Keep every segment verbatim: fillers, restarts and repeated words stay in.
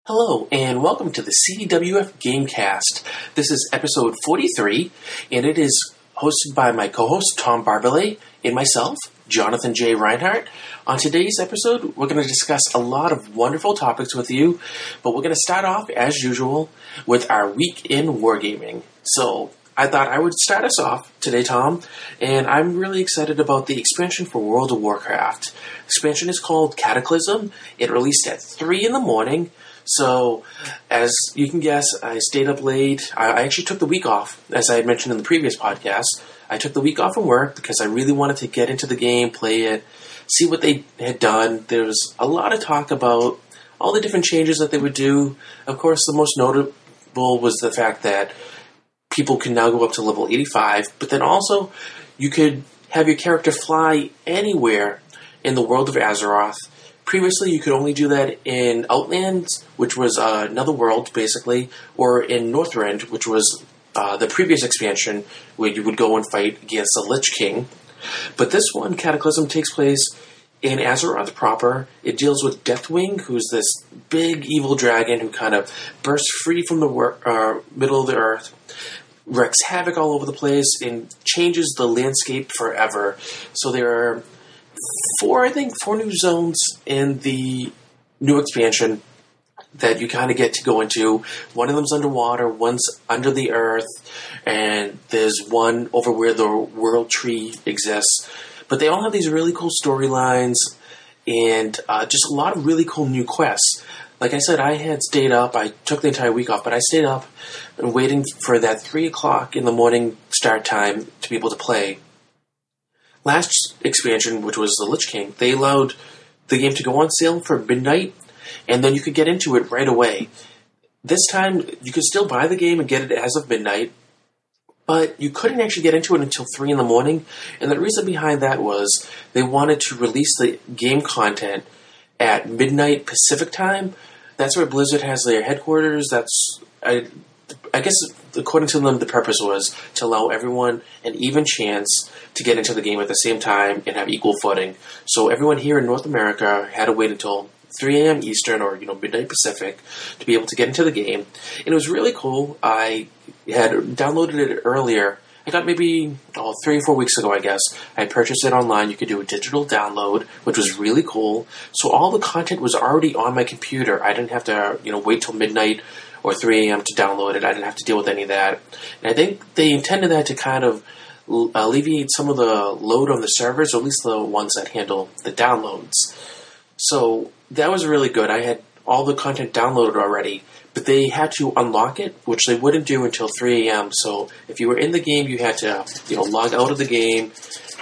Hello, and welcome to the C W F Gamecast. This is episode forty-three, and it is hosted by my co-host, Tom Barbalet, and myself, Jonathan J. Reinhardt. On today's episode, we're going to discuss a lot of wonderful topics with you, but we're going to start off, as usual, with our week in wargaming. So, I thought I would start us off today, Tom, and I'm really excited about the expansion for World of Warcraft. The expansion is called Cataclysm. It released at three in the morning. So, as you can guess, I stayed up late. I, I actually took the week off, as I had mentioned in the previous podcast. I took the week off from work because I really wanted to get into the game, play it, see what they had done. There was a lot of talk about all the different changes that they would do. Of course, the most notable was the fact that people can now go up to level eighty-five, but then also you could have your character fly anywhere in the world of Azeroth. Previously, you could only do that in Outlands, which was uh, another world, basically, or in Northrend, which was uh, the previous expansion, where you would go and fight against the Lich King. But this one, Cataclysm, takes place in Azeroth proper. It deals with Deathwing, who's this big evil dragon who kind of bursts free from the wor- uh, middle of the earth, wreaks havoc all over the place, and changes the landscape forever. So there are four, I think, four new zones in the new expansion that you kind of get to go into. One of them's underwater, one's under the earth, and there's one over where the world tree exists. But they all have these really cool storylines and uh, just a lot of really cool new quests. Like I said, I had stayed up. I took the entire week off, but I stayed up and waiting for that three o'clock in the morning start time to be able to play. Last expansion, which was the Lich King, they allowed the game to go on sale for midnight, and then you could get into it right away. This time, you could still buy the game and get it as of midnight, but you couldn't actually get into it until three in the morning, and the reason behind that was they wanted to release the game content at midnight Pacific time. That's where Blizzard has their headquarters. That's... I, I guess, according to them, the purpose was to allow everyone an even chance to get into the game at the same time and have equal footing. So everyone here in North America had to wait until three a.m. Eastern or, you know, midnight Pacific to be able to get into the game. And it was really cool. I had downloaded it earlier. I got maybe oh, three or four weeks ago, I guess. I purchased it online. You could do a digital download, which was really cool. So all the content was already on my computer. I didn't have to, you know, wait till midnight or three a.m. to download it. I didn't have to deal with any of that. And I think they intended that to kind of alleviate some of the load on the servers, or at least the ones that handle the downloads. So that was really good. I had all the content downloaded already, but they had to unlock it, which they wouldn't do until three a.m. So if you were in the game, you had to, you know, log out of the game,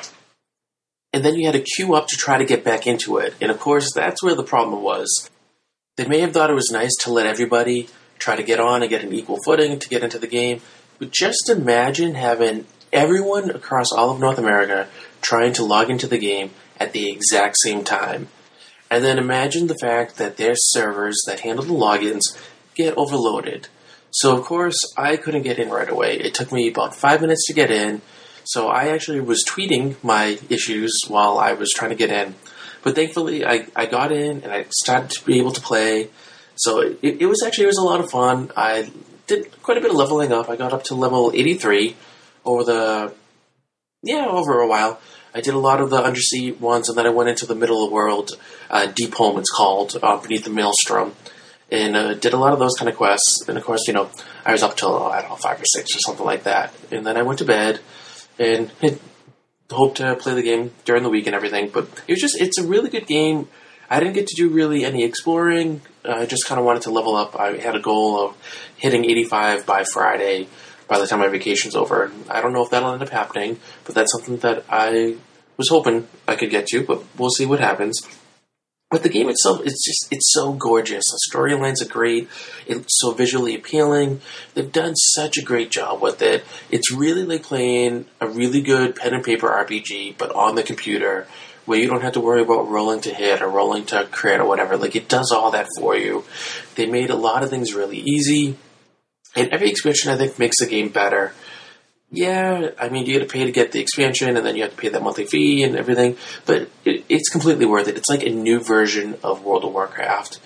and then you had to queue up to try to get back into it. And of course, that's where the problem was. They may have thought it was nice to let everybody try to get on and get an equal footing to get into the game, but just imagine having everyone across all of North America trying to log into the game at the exact same time. And then imagine the fact that their servers that handle the logins get overloaded. So, of course, I couldn't get in right away. It took me about five minutes to get in, so I actually was tweeting my issues while I was trying to get in. But thankfully, I, I got in, and I started to be able to play. So it, it was actually, it was a lot of fun. I did quite a bit of leveling up. I got up to level eighty-three over the, yeah, over a while. I did a lot of the undersea ones, and then I went into the middle of the world, uh, Deep Home it's called, uh, beneath the Maelstrom, and uh, did a lot of those kind of quests. And of course, you know, I was up till, I don't know, five or six or something like that. And then I went to bed and had hoped to play the game during the week and everything. But it was just, it's a really good game. I didn't get to do really any exploring. Uh, I just kind of wanted to level up. I had a goal of hitting eighty-five by Friday by the time my vacation's over. I don't know if that'll end up happening, but that's something that I was hoping I could get to, but we'll see what happens. But the game itself, it's just, it's so gorgeous. The storylines are great. It's so visually appealing. They've done such a great job with it. It's really like playing a really good pen and paper R P G, but on the computer, where you don't have to worry about rolling to hit or rolling to crit or whatever. Like, it does all that for you. They made a lot of things really easy, and every expansion, I think, makes the game better. Yeah, I mean, you got to pay to get the expansion, and then you have to pay that monthly fee and everything, but it, it's completely worth it. It's like a new version of World of Warcraft.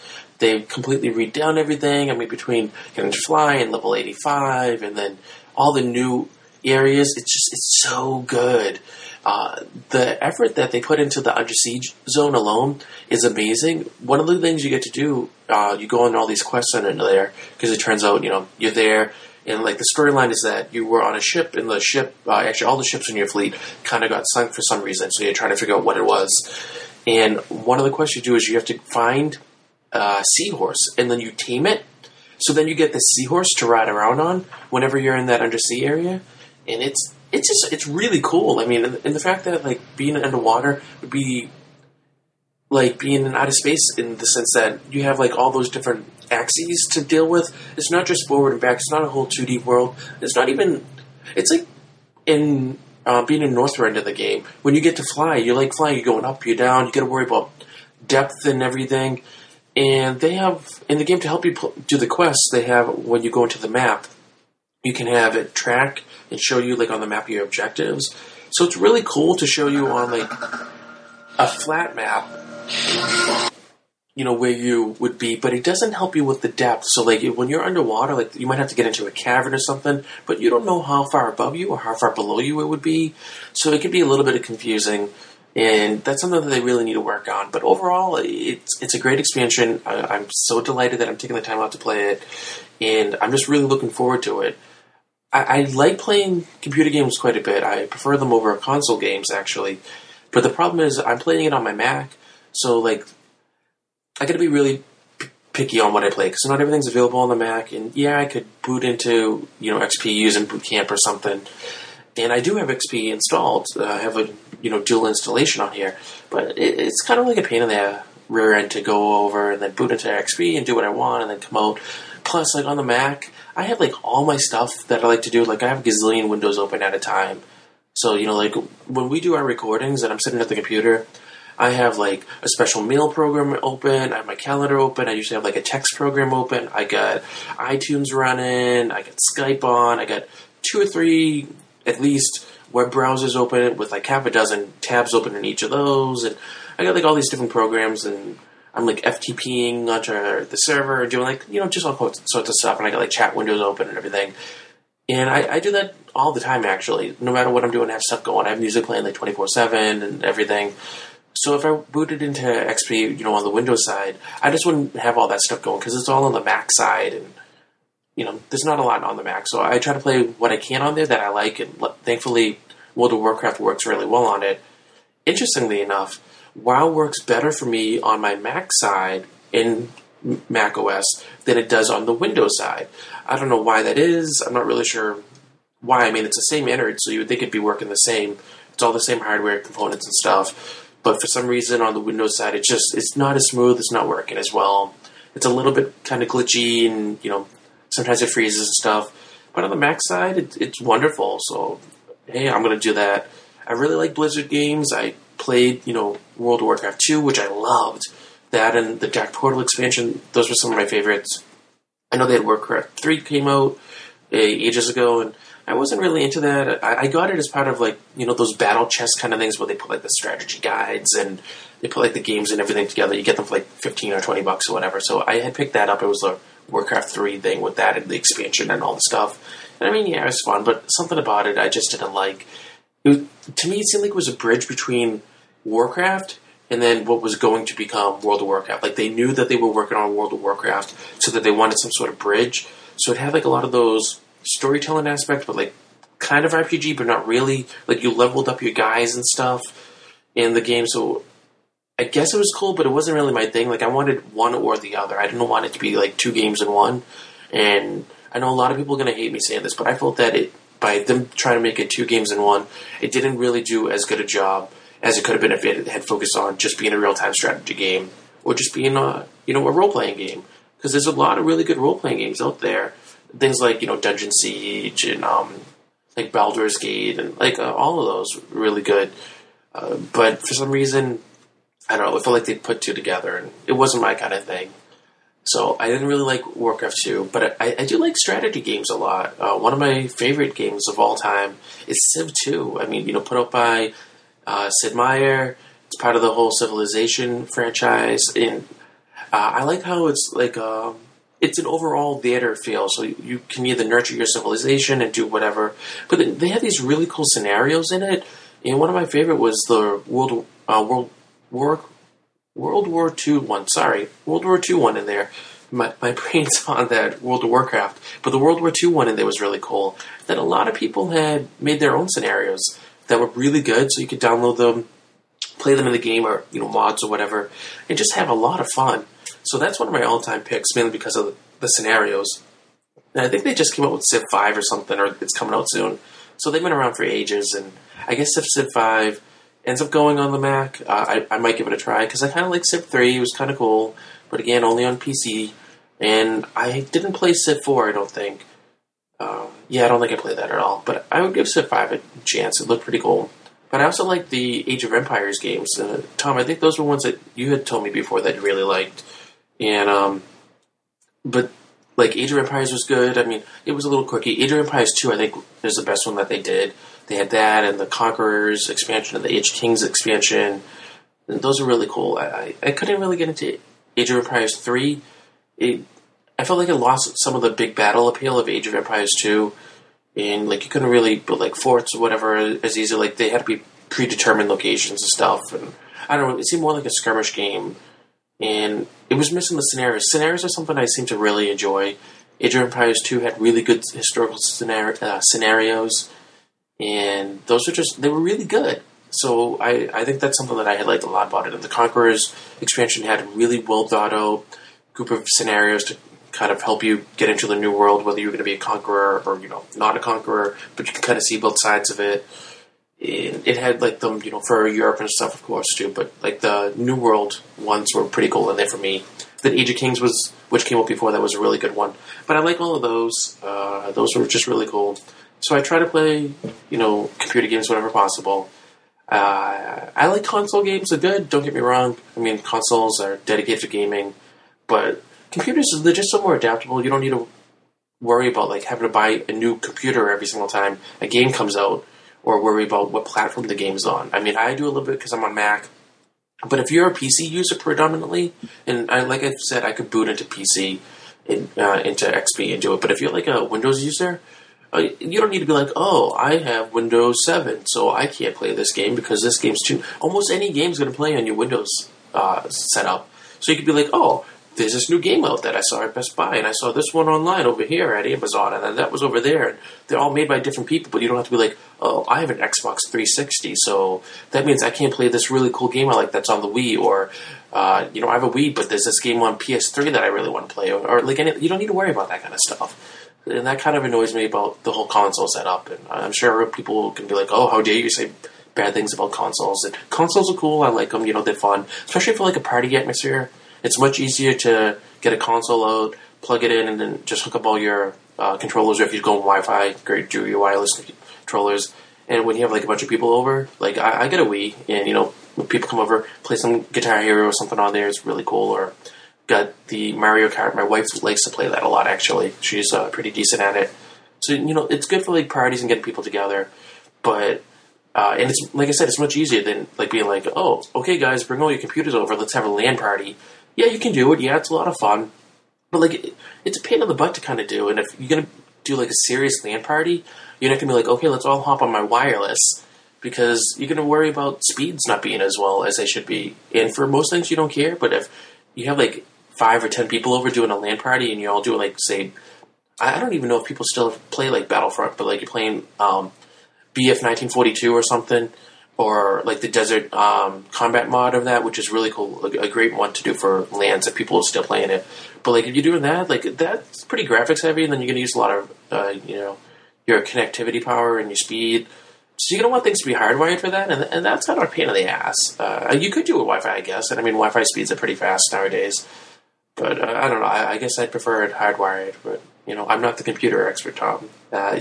they completely redone everything. I mean, between getting to fly and level eighty-five, and then all the new areas, it's just it's so good. Uh, the effort that they put into the Under Siege zone alone is amazing. One of the things you get to do, uh, you go on all these quests under there, because it turns out, you know, you're there, and like the storyline is that you were on a ship, and the ship, uh, actually all the ships in your fleet kind of got sunk for some reason, so you're trying to figure out what it was. And one of the quests you do is you have to find a seahorse, and then you tame it, so then you get the seahorse to ride around on whenever you're in that undersea area, and it's It's just, it's really cool. I mean, and the fact that, like, being underwater would be like being in outer space in the sense that you have, like, all those different axes to deal with. It's not just forward and back. It's not a whole two D world. It's not even, it's like in uh, being in Northrend of the game. When you get to fly, you're, like, flying, you're going up, you're down, you got to worry about depth and everything. And they have, in the game, to help you pl- do the quests, they have, when you go into the map, you can have it track and show you, like, on the map your objectives. So it's really cool to show you on, like, a flat map, you know, where you would be, but it doesn't help you with the depth. So, like, when you're underwater, like, you might have to get into a cavern or something, but you don't know how far above you or how far below you it would be. So it can be a little bit confusing, and that's something that they really need to work on. But overall, it's it's a great expansion. I, I'm so delighted that I'm taking the time out to play it, and I'm just really looking forward to it. I, I like playing computer games quite a bit. I prefer them over console games, actually. But the problem is I'm playing it on my Mac, so, like, I got to be really p- picky on what I play, because not everything's available on the Mac. And, yeah, I could boot into, you know, X P using Boot Camp or something. And I do have X P installed. Uh, I have a, you know, dual installation on here. But it, it's kind of like a pain in the rear end to go over and then boot into X P and do what I want and then come out. Plus, like, on the Mac, I have, like, all my stuff that I like to do. Like, I have a gazillion windows open at a time. So, you know, like, when we do our recordings and I'm sitting at the computer, I have, like, a special mail program open. I have my calendar open. I usually have, like, a text program open. I got iTunes running. I got Skype on. I got two or three, at least, web browsers open with, like, half a dozen tabs open in each of those. And I got, like, all these different programs, and I'm, like, FTPing onto the server and doing, like, you know, just all sorts of stuff. And I got, like, chat windows open and everything. And I, I do that all the time, actually. No matter what I'm doing, I have stuff going. I have music playing, like, twenty-four seven and everything. So if I booted into X P, you know, on the Windows side, I just wouldn't have all that stuff going, because it's all on the Mac side, and, you know, there's not a lot on the Mac. So I try to play what I can on there that I like, and thankfully World of Warcraft works really well on it. Interestingly enough, WoW works better for me on my Mac side in Mac O S than it does on the Windows side. I don't know why that is. I'm not really sure why. I mean, it's the same innards, so you would think it'd be working the same. It's all the same hardware components and stuff. But for some reason on the Windows side, it's just, it's not as smooth. It's not working as well. It's a little bit kind of glitchy, and, you know, sometimes it freezes and stuff. But on the Mac side, it, it's wonderful. So, hey, I'm going to do that. I really like Blizzard games. I played, you know, World of Warcraft two, which I loved. That and the Dark Portal expansion, those were some of my favorites. I know they had Warcraft three came out uh, ages ago, and I wasn't really into that. I, I got it as part of, like, you know, those battle chess kind of things where they put, like, the strategy guides and they put, like, the games and everything together. You get them for, like, fifteen or twenty bucks or whatever. So I had picked that up. It was the Warcraft three thing with that and the expansion and all the stuff. And I mean, yeah, it was fun, but something about it I just didn't like. It was, to me, it seemed like it was a bridge between Warcraft and then what was going to become World of Warcraft. Like, they knew that they were working on World of Warcraft, so that they wanted some sort of bridge. So it had, like, a lot of those storytelling aspects, but, like, kind of R P G, but not really. Like, you leveled up your guys and stuff in the game, so I guess it was cool, but it wasn't really my thing. Like, I wanted one or the other. I didn't want it to be, like, two games in one. And I know a lot of people are going to hate me saying this, but I felt that it, by them trying to make it two games in one, it didn't really do as good a job as it could have been if it had focused on just being a real-time strategy game, or just being a, you know, a role-playing game. Because there's a lot of really good role-playing games out there. Things like, you know, Dungeon Siege and, um, like, Baldur's Gate, and, like, uh, all of those were really good. Uh, but for some reason, I don't know, it felt like they put two together, and it wasn't my kind of thing. So I didn't really like Warcraft two, but I, I do like strategy games a lot. Uh, one of my favorite games of all time is Civ two. I mean, you know, put out by Uh, Sid Meier. It's part of the whole Civilization franchise, and Uh, I like how it's like um, it's an overall theater feel, so you, you can either nurture your civilization and do whatever. But they, they have these really cool scenarios in it, and one of my favorite was the World uh, World War World War Two one. Sorry, World War Two one in there. My my brain's on that World of Warcraft, but the World War Two one in there was really cool. That a lot of people had made their own scenarios that were really good, so you could download them, play them in the game, or you know mods or whatever, and just have a lot of fun. So that's one of my all-time picks, mainly because of the, the scenarios. And I think they just came out with Civ five or something, or it's coming out soon. So they've been around for ages, and I guess if Civ five ends up going on the Mac, uh, I, I might give it a try, because I kind of like Civ three. It was kind of cool, but again, only on P C. And I didn't play Civ four, I don't think. Uh, yeah, I don't think I played that at all. But I would give Civ five a chance. It looked pretty cool. But I also like the Age of Empires games. Uh, Tom, I think those were ones that you had told me before that you really liked. And, um, but, like, Age of Empires was good. I mean, it was a little quirky. Age of Empires two, I think, is the best one that they did. They had that and the Conquerors expansion and the Age of Kings expansion. And those are really cool. I, I, I couldn't really get into Age of Empires three. It, I felt like it lost some of the big battle appeal of Age of Empires two. And, like, you couldn't really build, like, forts or whatever as easy. Like, they had to be predetermined locations and stuff. And, I don't know, it seemed more like a skirmish game. And it was missing the scenarios. Scenarios are something I seem to really enjoy. Age of Empires two had really good historical scenario, uh, scenarios. And those were just, they were really good. So I, I think that's something that I had liked a lot about it. And the Conquerors expansion had a really well thought out group of scenarios to kind of help you get into the new world, whether you're going to be a conqueror or, you know, not a conqueror, but you can kind of see both sides of it. It, it had, like, them, you know, for Europe and stuff, of course, too, but, like, the New World ones were pretty cool in there for me. The Age of Kings was, which came out before, that was a really good one. But I like all of those. Uh, those were just really cool. So I try to play, you know, computer games whenever possible. Uh, I like console games, they're good, don't get me wrong. I mean, consoles are dedicated to gaming, but computers, they're just so more adaptable. You don't need to worry about, like, having to buy a new computer every single time a game comes out, or worry about what platform the game's on. I mean, I do a little bit because I'm on Mac, but if you're a P C user predominantly, and I, like I said, I could boot into P C, in, uh, into X P and do it, but if you're like a Windows user, uh, you don't need to be like, oh, I have Windows seven, so I can't play this game because this game's too... Almost any game's going to play on your Windows uh, setup. So you could be like, oh, there's this new game out that I saw at Best Buy, and I saw this one online over here at Amazon, and then that was over there, and they're all made by different people, but you don't have to be like, oh, I have an Xbox three sixty, so that means I can't play this really cool game I like that's on the Wii, or, uh, you know, I have a Wii, but there's this game on P S three that I really want to play, or, or like, any, you don't need to worry about that kind of stuff. And that kind of annoys me about the whole console setup, and I'm sure people can be like, oh, how dare you say bad things about consoles, and consoles are cool, I like them, you know, they're fun, especially for, like, a party atmosphere. It's much easier to get a console out, plug it in, and then just hook up all your uh, controllers. Or if you're going Wi-Fi, great, do your wireless controllers. And when you have, like, a bunch of people over, like, I, I get a Wii, and, you know, when people come over, play some Guitar Hero or something on there, it's really cool. Or got the Mario Kart. My wife likes to play that a lot, actually. She's uh, pretty decent at it. So, you know, it's good for, like, parties and getting people together. But... Uh, and it's, like I said, it's much easier than, like, being like, oh, okay, guys, bring all your computers over, let's have a LAN party. Yeah, you can do it. Yeah, it's a lot of fun. But, like, it, it's a pain in the butt to kind of do. And if you're going to do, like, a serious LAN party, you're not going to be like, okay, let's all hop on my wireless. Because you're going to worry about speeds not being as well as they should be. And for most things, you don't care. But if you have, like, five or ten people over doing a LAN party and you all do, like, say... I don't even know if people still play, like, Battlefront. But, like, you're playing um, B F nineteen forty-two or something. Or, like, the Desert um, Combat mod of that, which is really cool. A, a great one to do for LANs if people are still playing it. But, like, if you're doing that, like, that's pretty graphics heavy, and then you're going to use a lot of, uh, you know, your connectivity power and your speed. So you're going to want things to be hardwired for that, and, and that's kind of a pain in the ass. Uh, you could do it with Wi-Fi, I guess. And, I mean, Wi-Fi speeds are pretty fast nowadays. But, uh, I don't know. I, I guess I'd prefer it hardwired, but... You know, I'm not the computer expert, Tom. Uh,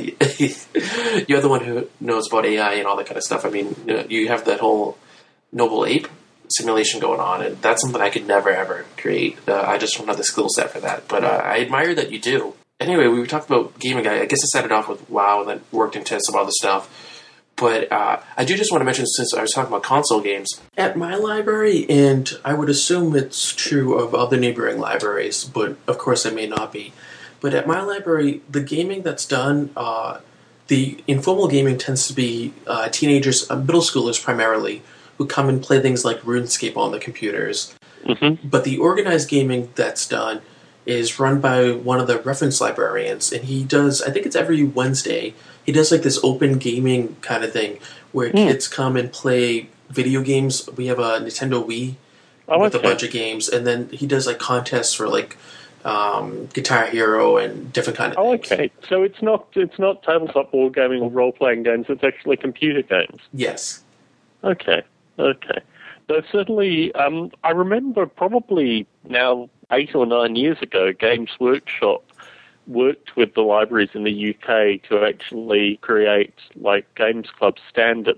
you're the one who knows about A I and all that kind of stuff. I mean, you know, you have that whole Noble Ape simulation going on, and that's something I could never, ever create. Uh, I just don't have the skill set for that. But uh, I admire that you do. Anyway, we were talking about gaming. I guess I started off with WoW and then worked into some other stuff. But uh, I do just want to mention, since I was talking about console games, at my library, and I would assume it's true of other neighboring libraries, but of course it may not be. But at my library, the gaming that's done, uh, the informal gaming tends to be uh, teenagers, uh, middle schoolers primarily, who come and play things like RuneScape on the computers. Mm-hmm. But the organized gaming that's done is run by one of the reference librarians, and he does, I think it's every Wednesday, he does like this open gaming kind of thing where mm. kids come and play video games. We have a Nintendo Wii oh, with okay. a bunch of games, and then he does like contests for like um, Guitar Hero and different kind of oh, things. Okay, so it's not it's not tabletop board gaming or role-playing games, it's actually computer games? Yes. Okay, okay. So certainly, um, I remember probably now eight or nine years ago, Games Workshop worked with the libraries in the U K to actually create like Games Club standards,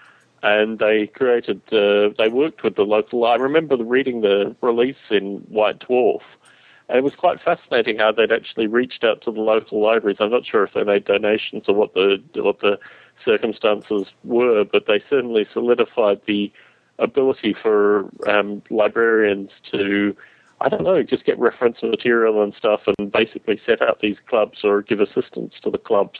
and they created uh, they worked with the local. I remember reading the release in White Dwarf, and it was quite fascinating how they'd actually reached out to the local libraries. I'm not sure if they made donations or what the what the circumstances were, but they certainly solidified the ability for um, librarians to, I don't know, just get reference material and stuff and basically set out these clubs or give assistance to the clubs.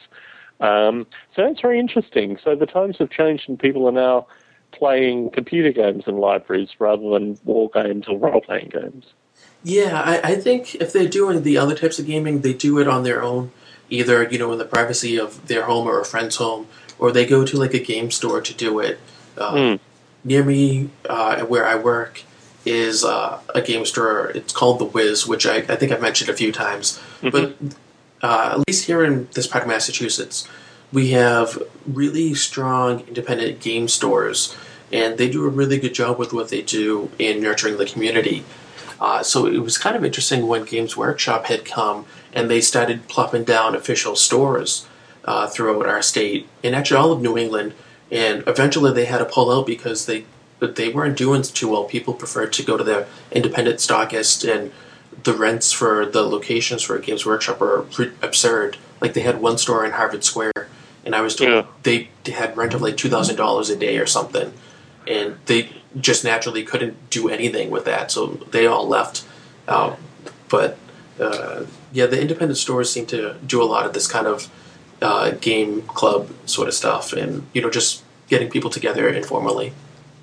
Um, so that's very interesting. So the times have changed and people are now playing computer games in libraries rather than war games or role-playing games. Yeah, I, I think if they're doing the other types of gaming, they do it on their own, either, you know, in the privacy of their home or a friend's home, or they go to like a game store to do it. Um, mm. Near me, uh, where I work, is uh, a game store. It's called The Wiz, which I, I think I've mentioned a few times. Mm-hmm. But uh, at least here in this part of Massachusetts, we have really strong independent game stores, and they do a really good job with what they do in nurturing the community. Uh, so it was kind of interesting when Games Workshop had come and they started plopping down official stores uh, throughout our state, and actually all of New England. And eventually they had to pull out because they they weren't doing too well. People preferred to go to their independent stockist, and the rents for the locations for Games Workshop are pretty absurd. Like they had one store in Harvard Square, and I was told yeah. they had rent of like two thousand dollars a day or something. And they just naturally couldn't do anything with that, so they all left. Um, but uh, yeah, the independent stores seem to do a lot of this kind of uh, game club sort of stuff, and you know, just getting people together informally.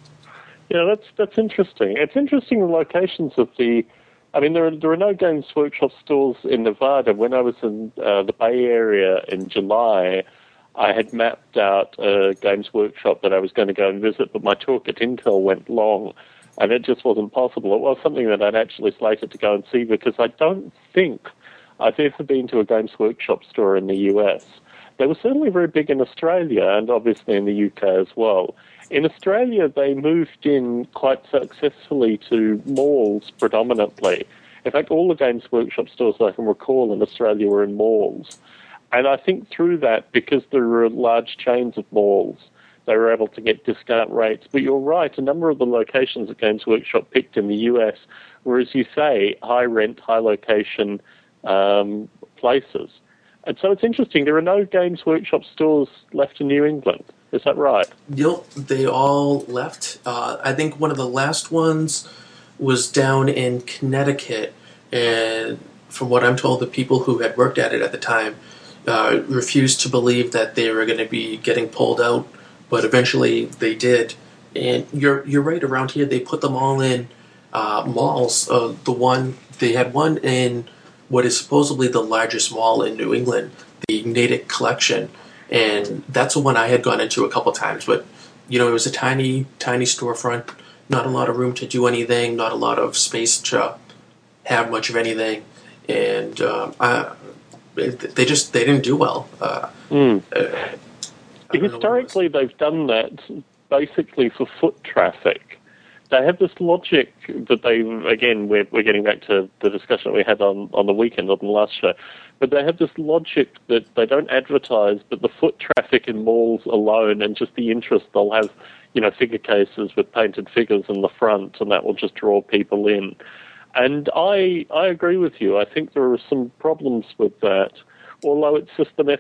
Yeah, that's that's interesting. It's interesting the locations of the. I mean, there are there are no Games Workshop stores in Nevada. When I was in uh, the Bay Area in July, I had mapped out a Games Workshop that I was going to go and visit, but my talk at Intel went long, and it just wasn't possible. It was something that I'd actually slated to go and see because I don't think I've ever been to a Games Workshop store in the U S. They were certainly very big in Australia and obviously in the U K as well. In Australia, they moved in quite successfully to malls predominantly. In fact, all the Games Workshop stores I can recall in Australia were in malls. And I think through that, because there were large chains of malls, they were able to get discount rates. But you're right, a number of the locations that Games Workshop picked in the U S were, as you say, high-rent, high-location um, places. And so it's interesting, there are no Games Workshop stores left in New England. Is that right? Yep, they all left. Uh, I think one of the last ones was down in Connecticut, and from what I'm told, the people who had worked at it at the time uh, refused to believe that they were going to be getting pulled out, but eventually they did. And you're you're right, around here they put them all in uh, malls. Uh, the one they had one in what is supposedly the largest mall in New England, the Natick Collection. And that's the one I had gone into a couple times. But, you know, it was a tiny, tiny storefront, not a lot of room to do anything, not a lot of space to have much of anything. And um, I, they just, they didn't do well. Uh, mm. uh, Historically, they've done that basically for foot traffic. They have this logic that they, again, we're, we're getting back to the discussion that we had on, on the weekend, on the last show, but they have this logic that they don't advertise, but the foot traffic in malls alone and just the interest, they'll have, you know, figure cases with painted figures in the front, and that will just draw people in. And I I agree with you. I think there are some problems with that, although it's just the method that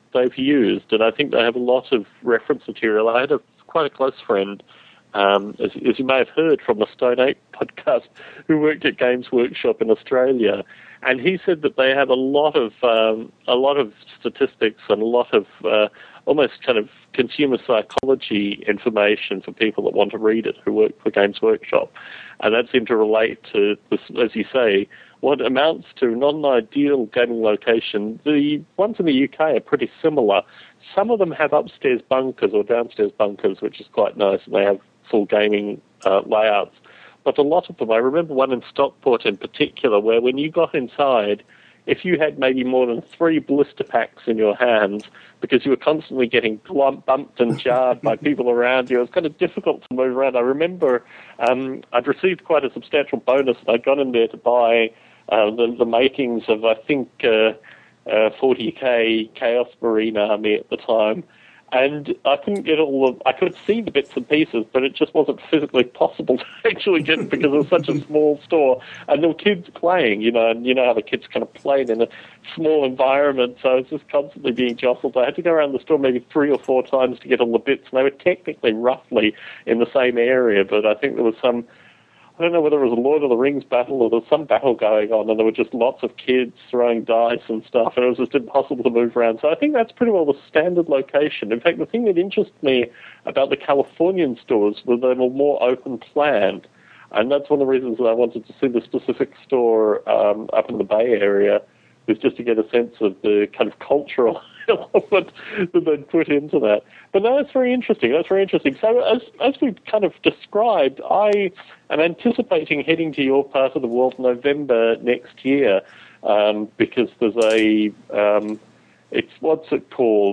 they've used, and I think they have a lot of reference material. I had a quite a close friend, um, as, as you may have heard from the Stone Ape podcast, who worked at Games Workshop in Australia, and he said that they have a lot of um, a lot of statistics and a lot of uh, almost kind of consumer psychology information for people that want to read it who work for Games Workshop, and that seemed to relate to this, as you say, what amounts to not an ideal gaming location. The ones in the U K are pretty similar. Some of them have upstairs bunkers or downstairs bunkers, which is quite nice, and they have full gaming uh, layouts. But a lot of them, I remember one in Stockport in particular, where when you got inside, if you had maybe more than three blister packs in your hands, because you were constantly getting bumped and jarred by people around you, it was kind of difficult to move around. I remember um, I'd received quite a substantial bonus, and I'd gone in there to buy uh, the, the makings of, I think, uh, uh, forty K Chaos Marine Army at the time. And I couldn't get all of, I could see the bits and pieces, but it just wasn't physically possible to actually get because it was such a small store. And there were kids playing, you know, and you know how the kids kind of played in a small environment, so I was just constantly being jostled. I had to go around the store maybe three or four times to get all the bits, and they were technically roughly in the same area, but I think there was some, I don't know whether it was a Lord of the Rings battle or there was some battle going on, and there were just lots of kids throwing dice and stuff, and it was just impossible to move around. So I think that's pretty well the standard location. In fact, the thing that interested me about the Californian stores was they were more open planned, and that's one of the reasons that I wanted to see the specific store um, up in the Bay Area, was just to get a sense of the kind of cultural element that they'd put into that. But no, that's very interesting. That's very interesting. So as as we've kind of described, I am anticipating heading to your part of the world November next year um, because there's a, um, it's, what's it called?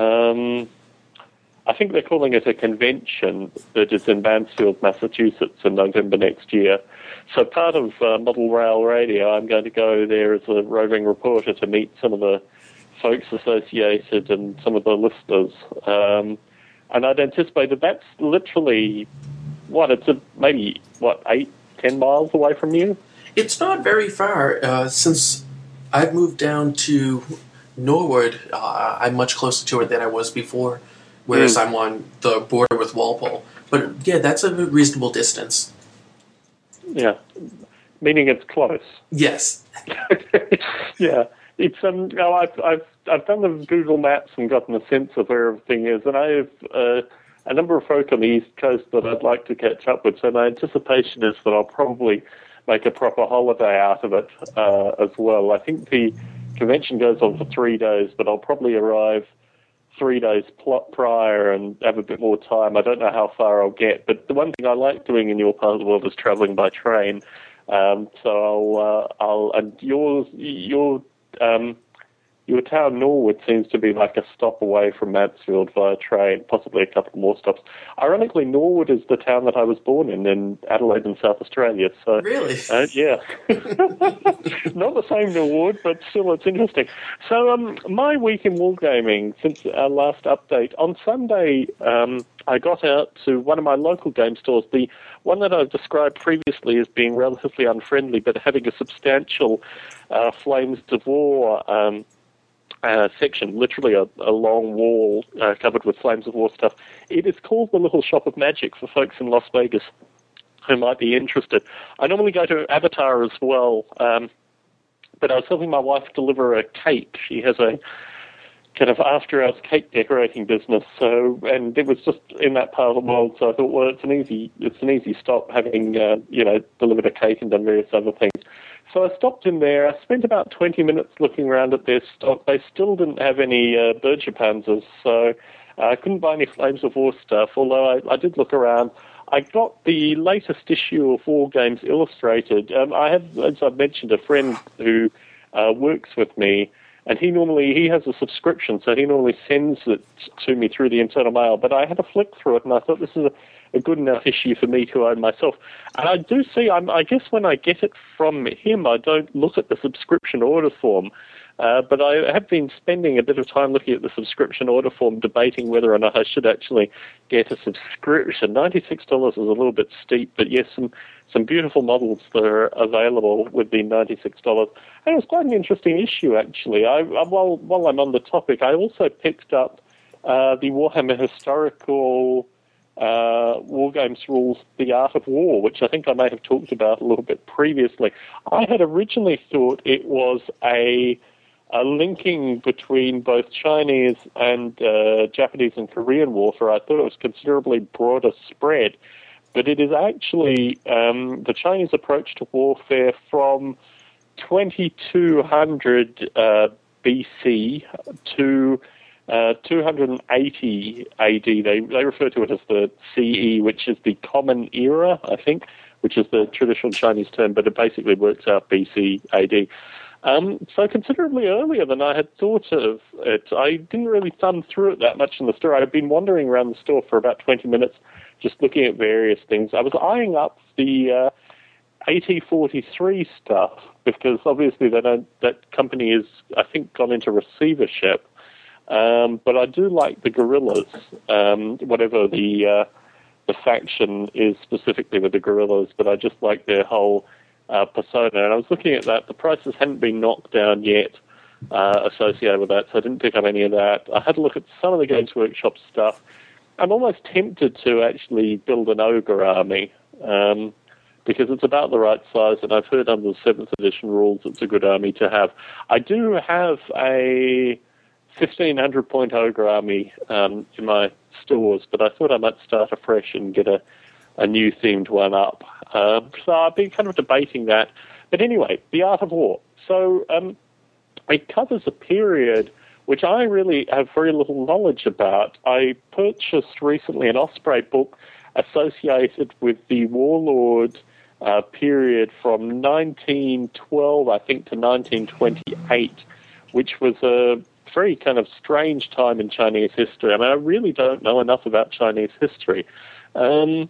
Um, I think they're calling it a convention that is in Mansfield, Massachusetts in November next year. So part of uh, Model Rail Radio, I'm going to go there as a roving reporter to meet some of the folks associated and some of the listeners. Um, and I'd anticipate that that's literally, what, it's a, maybe, what, eight, ten miles away from you? It's not very far. Uh, since I've moved down to Norwood, uh, I'm much closer to it than I was before, whereas mm. I'm on the border with Walpole. But yeah, that's a reasonable distance. Yeah, meaning it's close. Yes. Yeah, it's um. You know, I've I've I've done the Google Maps and gotten a sense of where everything is, and I have uh, a number of folk on the East Coast that I'd like to catch up with. So my anticipation is that I'll probably make a proper holiday out of it uh, as well. I think the convention goes on for three days, but I'll probably arrive three days pl- prior and have a bit more time. I don't know how far I'll get, but the one thing I like doing in your part of the world is travelling by train. Um, so I'll, uh, I'll, and yours, your, um, your town Norwood seems to be like a stop away from Mansfield via train, possibly a couple more stops. Ironically, Norwood is the town that I was born in, in Adelaide in South Australia. So really, uh, yeah, not the same Norwood, but still it's interesting. So um, my week in wargaming since our last update on Sunday, um, I got out to one of my local game stores, the one that I've described previously as being relatively unfriendly, but having a substantial uh, Flames de War um, Uh, section, literally a, a long wall uh, covered with Flames of War stuff. It is called the Little Shop of Magic for folks in Las Vegas who might be interested. I normally go to Avatar as well, um, but I was helping my wife deliver a cake. She has a kind of after-hours cake decorating business, so and it was just in that part of the world. So I thought, well, it's an easy, it's an easy stop, having uh, you know delivered a cake and done various other things. So I stopped in there. I spent about twenty minutes looking around at their stock. They still didn't have any uh, Bergerpanzers, so uh, I couldn't buy any Flames of War stuff, although I, I did look around. I got the latest issue of War Games Illustrated. Um, I have, as I've mentioned, a friend who uh, works with me, and he normally, he has a subscription, so he normally sends it to me through the internal mail, but I had a flick through it, and I thought this is a a good enough issue for me to own myself. And I do see, I'm, I guess when I get it from him, I don't look at the subscription order form, uh, but I have been spending a bit of time looking at the subscription order form, debating whether or not I should actually get a subscription. ninety-six dollars is a little bit steep, but yes, some, some beautiful models that are available with the ninety-six dollars. And it was quite an interesting issue, actually. I, I, while, while I'm on the topic, I also picked up uh, the Warhammer Historical uh, War Games rules, The Art of War, which I think I may have talked about a little bit previously. I had originally thought it was a, a linking between both Chinese and uh, Japanese and Korean warfare. I thought it was considerably broader spread. But it is actually um, the Chinese approach to warfare from twenty-two hundred uh, B C to uh, two hundred eighty A D. They, they refer to it as the C E, which is the Common Era, I think, which is the traditional Chinese term, but it basically works out B C A D. Um, so considerably earlier than I had thought of it. I didn't really thumb through it that much in the store. I had been wandering around the store for about twenty minutes, just looking at various things. I was eyeing up the uh, A T forty-three stuff because obviously they don't, that company is, I think, gone into receivership. Um, but I do like the Guerrillas, um, whatever the uh, the faction is specifically with the Guerrillas. But I just like their whole uh, persona. And I was looking at that. The prices hadn't been knocked down yet uh, associated with that, so I didn't pick up any of that. I had a look at some of the Games Workshop stuff. I'm almost tempted to actually build an ogre army um, because it's about the right size, and I've heard under the seventh edition rules it's a good army to have. I do have a fifteen hundred point ogre army um, in my stores, but I thought I might start afresh and get a, a new themed one up. Um, so I've been kind of debating that. But anyway, The Art of War. So um, it covers a period which I really have very little knowledge about. I purchased recently an Osprey book associated with the Warlord uh, period from nineteen twelve, I think, to nineteen twenty-eight, which was a very kind of strange time in Chinese history. I mean, I really don't know enough about Chinese history. Um,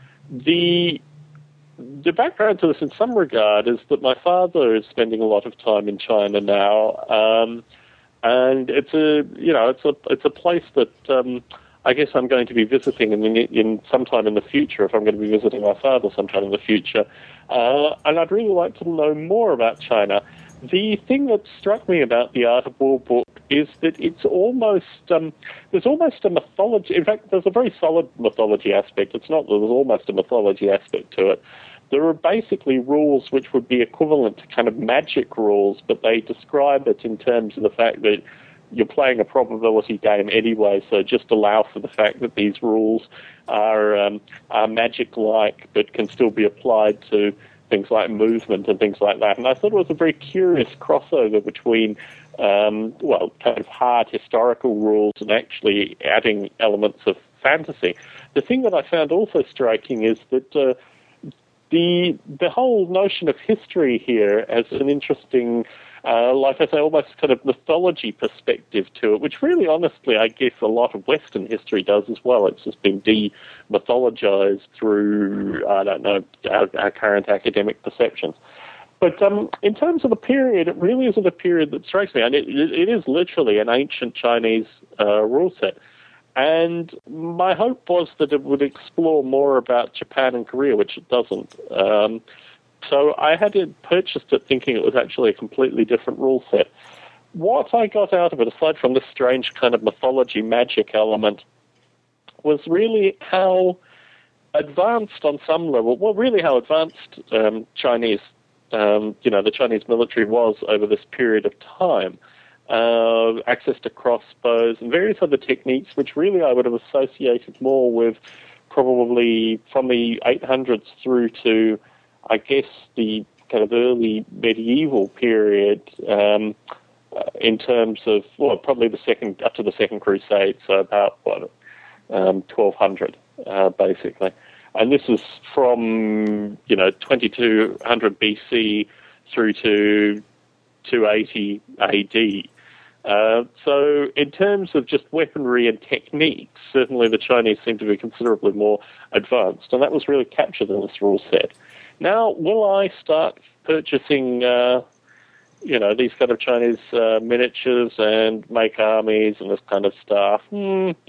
the The background to this, in some regard, is that my father is spending a lot of time in China now. Um, And it's a, you know, it's a, it's a place that um, I guess I'm going to be visiting in, in sometime in the future. If I'm going to be visiting my father sometime in the future, uh, and I'd really like to know more about China. The thing that struck me about the Art of War book is that it's almost um, there's almost a mythology. In fact, there's a very solid mythology aspect. It's not that there's almost a mythology aspect to it. There are basically rules which would be equivalent to kind of magic rules, but they describe it in terms of the fact that you're playing a probability game anyway, so just allow for the fact that these rules are, um, are magic-like, but can still be applied to things like movement and things like that. And I thought it was a very curious crossover between, um, well, kind of hard historical rules and actually adding elements of fantasy. The thing that I found also striking is that uh, The the whole notion of history here has an interesting, uh, like I say, almost kind of mythology perspective to it, which really, honestly, I guess a lot of Western history does as well. It's just been de-mythologized through, I don't know, our, our current academic perceptions. But um, in terms of the period, it really isn't a period that strikes me. And it, it is literally an ancient Chinese uh, rule set. And my hope was that it would explore more about Japan and Korea, which it doesn't. Um, so I had purchased it thinking it was actually a completely different rule set. What I got out of it, aside from this strange kind of mythology magic element, was really how advanced on some level, well, really how advanced um, Chinese, um, you know, the Chinese military was over this period of time. Uh, access to crossbows and various other techniques, which really I would have associated more with probably from the eight hundreds through to, I guess, the kind of early medieval period um, uh, in terms of, well, probably the second, up to the Second Crusade, so about, what, um, twelve hundred, uh, basically. And this is from, you know, twenty-two hundred B C through to two eighty A D. Uh, so in terms of just weaponry and techniques, certainly the Chinese seem to be considerably more advanced, and that was really captured in this rule set. Now, will I start purchasing, uh, you know, these kind of Chinese uh, miniatures and make armies and this kind of stuff? Hmm,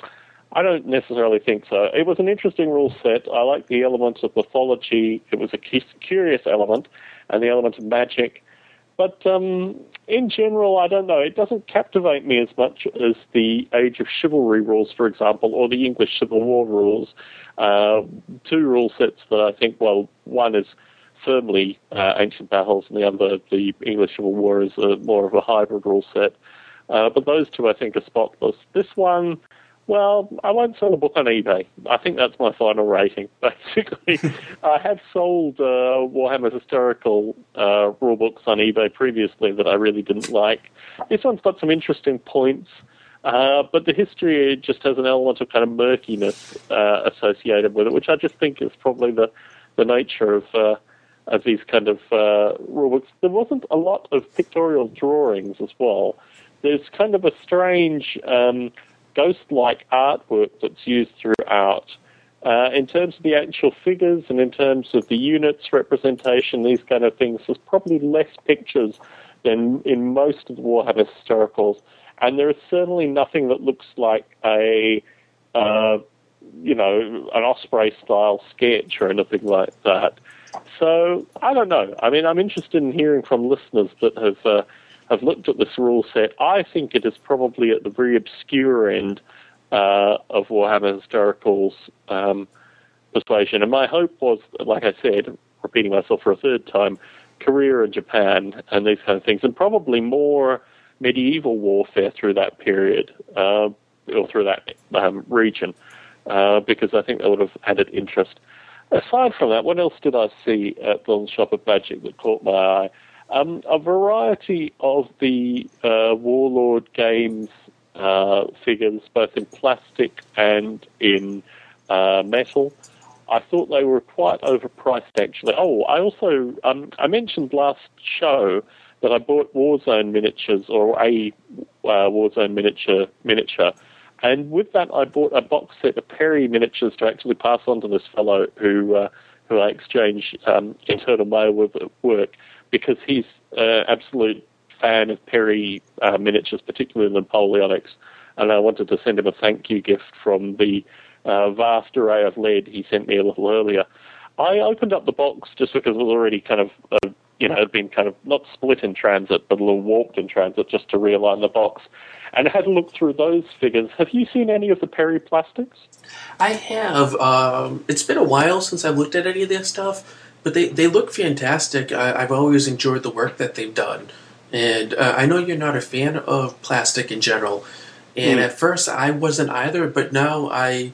I don't necessarily think so. It was an interesting rule set. I like the elements of mythology. It was a curious element, and the element of magic. But um, in general, I don't know. It doesn't captivate me as much as the Age of Chivalry rules, for example, or the English Civil War rules. Uh, two rule sets that I think, well, one is firmly uh, Ancient Battles, and the other, the English Civil War, is a, more of a hybrid rule set. Uh, but those two, I think, are spotless. This one, well, I won't sell a book on eBay. I think that's my final rating, basically. I have sold uh, Warhammer Historical uh, rulebooks on eBay previously that I really didn't like. This one's got some interesting points, uh, but the history just has an element of kind of murkiness uh, associated with it, which I just think is probably the, the nature of, uh, of these kind of uh, rulebooks. There wasn't a lot of pictorial drawings as well. There's kind of a strange... Um, ghost-like artwork that's used throughout. Uh, in terms of the actual figures and in terms of the units representation, these kind of things, there's probably less pictures than in most of the Warhammer historicals, and there is certainly nothing that looks like a, uh, you know, an Osprey-style sketch or anything like that. So, I don't know. I mean, I'm interested in hearing from listeners that have uh, have looked at this rule set. I think it is probably at the very obscure end uh, of Warhammer Historical's um, persuasion. And my hope was, like I said, repeating myself for a third time, Korea and Japan and these kind of things, and probably more medieval warfare through that period, uh, or through that um, region, uh, because I think that would have added interest. Aside from that, what else did I see at the Little Shop of Magic that caught my eye? Um, a variety of the uh, Warlord Games uh, figures, both in plastic and in uh, metal. I thought they were quite overpriced, actually. Oh, I also, um, I mentioned last show that I bought Warzone miniatures, or a uh, Warzone miniature miniature, and with that I bought a box set of Perry miniatures to actually pass on to this fellow who uh, who I exchange um, internal mail with at work, because he's an absolute fan of Perry uh, miniatures, particularly the Napoleonics, and I wanted to send him a thank you gift from the uh, vast array of lead he sent me a little earlier. I opened up the box just because it was already kind of, uh, you know, had been kind of not split in transit, but a little warped in transit, just to realign the box, and I had a look through those figures. Have you seen any of the Perry plastics? I have. Um, it's been a while since I've looked at any of this stuff, but they, they look fantastic. I, I've always enjoyed the work that they've done. And uh, I know you're not a fan of plastic in general. And mm. at first I wasn't either, but now I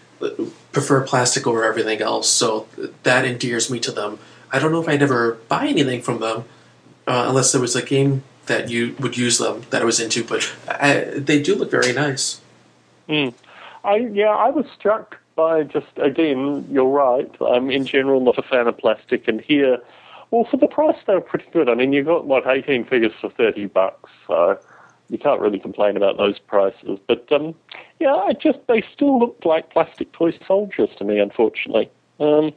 prefer plastic over everything else. So that endears me to them. I don't know if I'd ever buy anything from them, uh, unless there was a game that you would use them that I was into. But I, they do look very nice. Mm. I, yeah, I was struck by just, again, you're right, I'm in general not a fan of plastic, and here, well, for the price they were pretty good. I mean, you got, what, eighteen figures for thirty bucks, so you can't really complain about those prices. But, um, yeah, I just, they still looked like plastic toy soldiers to me, unfortunately. Um,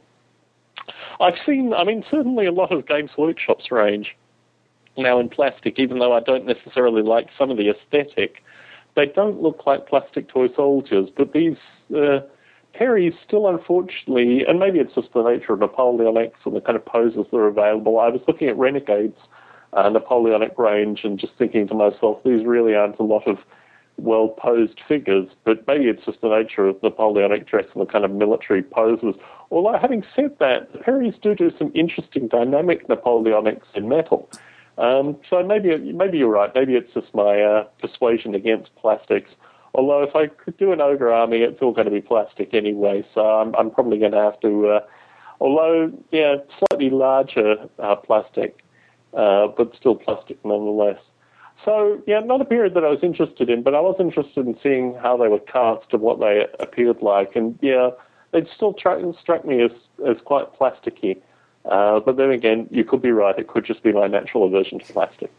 I've seen, I mean, certainly a lot of Games Workshop's range now in plastic, even though I don't necessarily like some of the aesthetic. They don't look like plastic toy soldiers, but these uh, Perry's still, unfortunately, and maybe it's just the nature of Napoleonics and the kind of poses that are available. I was looking at Renegade's uh, Napoleonic range and just thinking to myself, these really aren't a lot of well-posed figures, but maybe it's just the nature of Napoleonic dress and the kind of military poses. Although, having said that, the Perry's do do some interesting dynamic Napoleonics in metal. Um, so maybe maybe you're right. Maybe it's just my uh, persuasion against plastics. Although if I could do an ogre army, it's all going to be plastic anyway. So I'm, I'm probably going to have to. Uh, although, yeah, slightly larger uh, plastic, uh, but still plastic nonetheless. So yeah, not a period that I was interested in, but I was interested in seeing how they were cast and what they appeared like. And yeah, they still tra- struck me as as quite plasticky. Uh, but then again, you could be right. It could just be my natural aversion to plastic.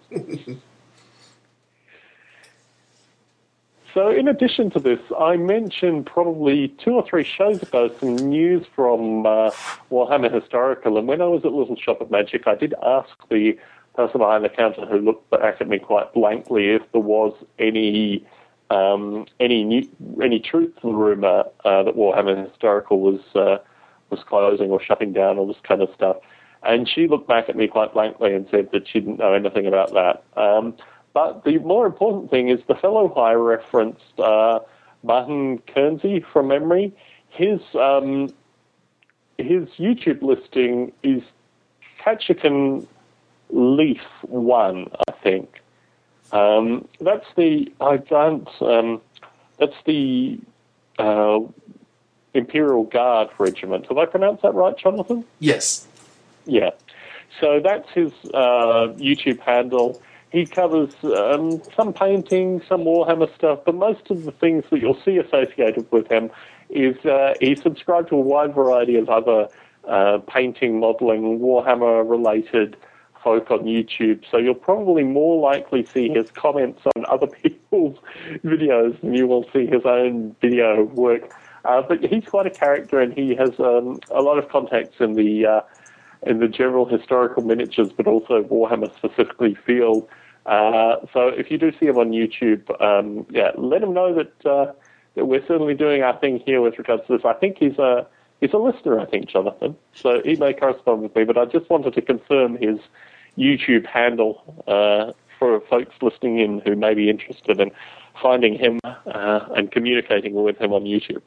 So in addition to this, I mentioned probably two or three shows ago some news from uh, Warhammer Historical. And when I was at Little Shop of Magic, I did ask the person behind the counter who looked back at me quite blankly if there was any um, any new, any truth to the rumor uh, that Warhammer Historical was uh, was closing or shutting down, all this kind of stuff. And she looked back at me quite blankly and said that she didn't know anything about that. Um, but the more important thing is the fellow who I referenced, uh, Martin Kernsey from memory. His um, his YouTube listing is Ketchikan Leaf One, I think. Um, that's the I don't. Um, that's the uh, Imperial Guard Regiment. Have I pronounced that right, Jonathan? Yes. Yeah. So that's his uh, YouTube handle. He covers um, some painting, some Warhammer stuff, but most of the things that you'll see associated with him is uh, he subscribed to a wide variety of other uh, painting, modelling, Warhammer-related folk on YouTube. So you'll probably more likely see his comments on other people's videos than you will see his own video work. Uh, but he's quite a character, and he has um, a lot of contacts in the uh, in the general historical miniatures, but also Warhammer specifically field. Uh, so if you do see him on YouTube, um, yeah, let him know that uh, that we're certainly doing our thing here with regards to this. I think he's a he's a listener, I think, Jonathan. So he may correspond with me, but I just wanted to confirm his YouTube handle uh, for folks listening in who may be interested in finding him uh, and communicating with him on YouTube.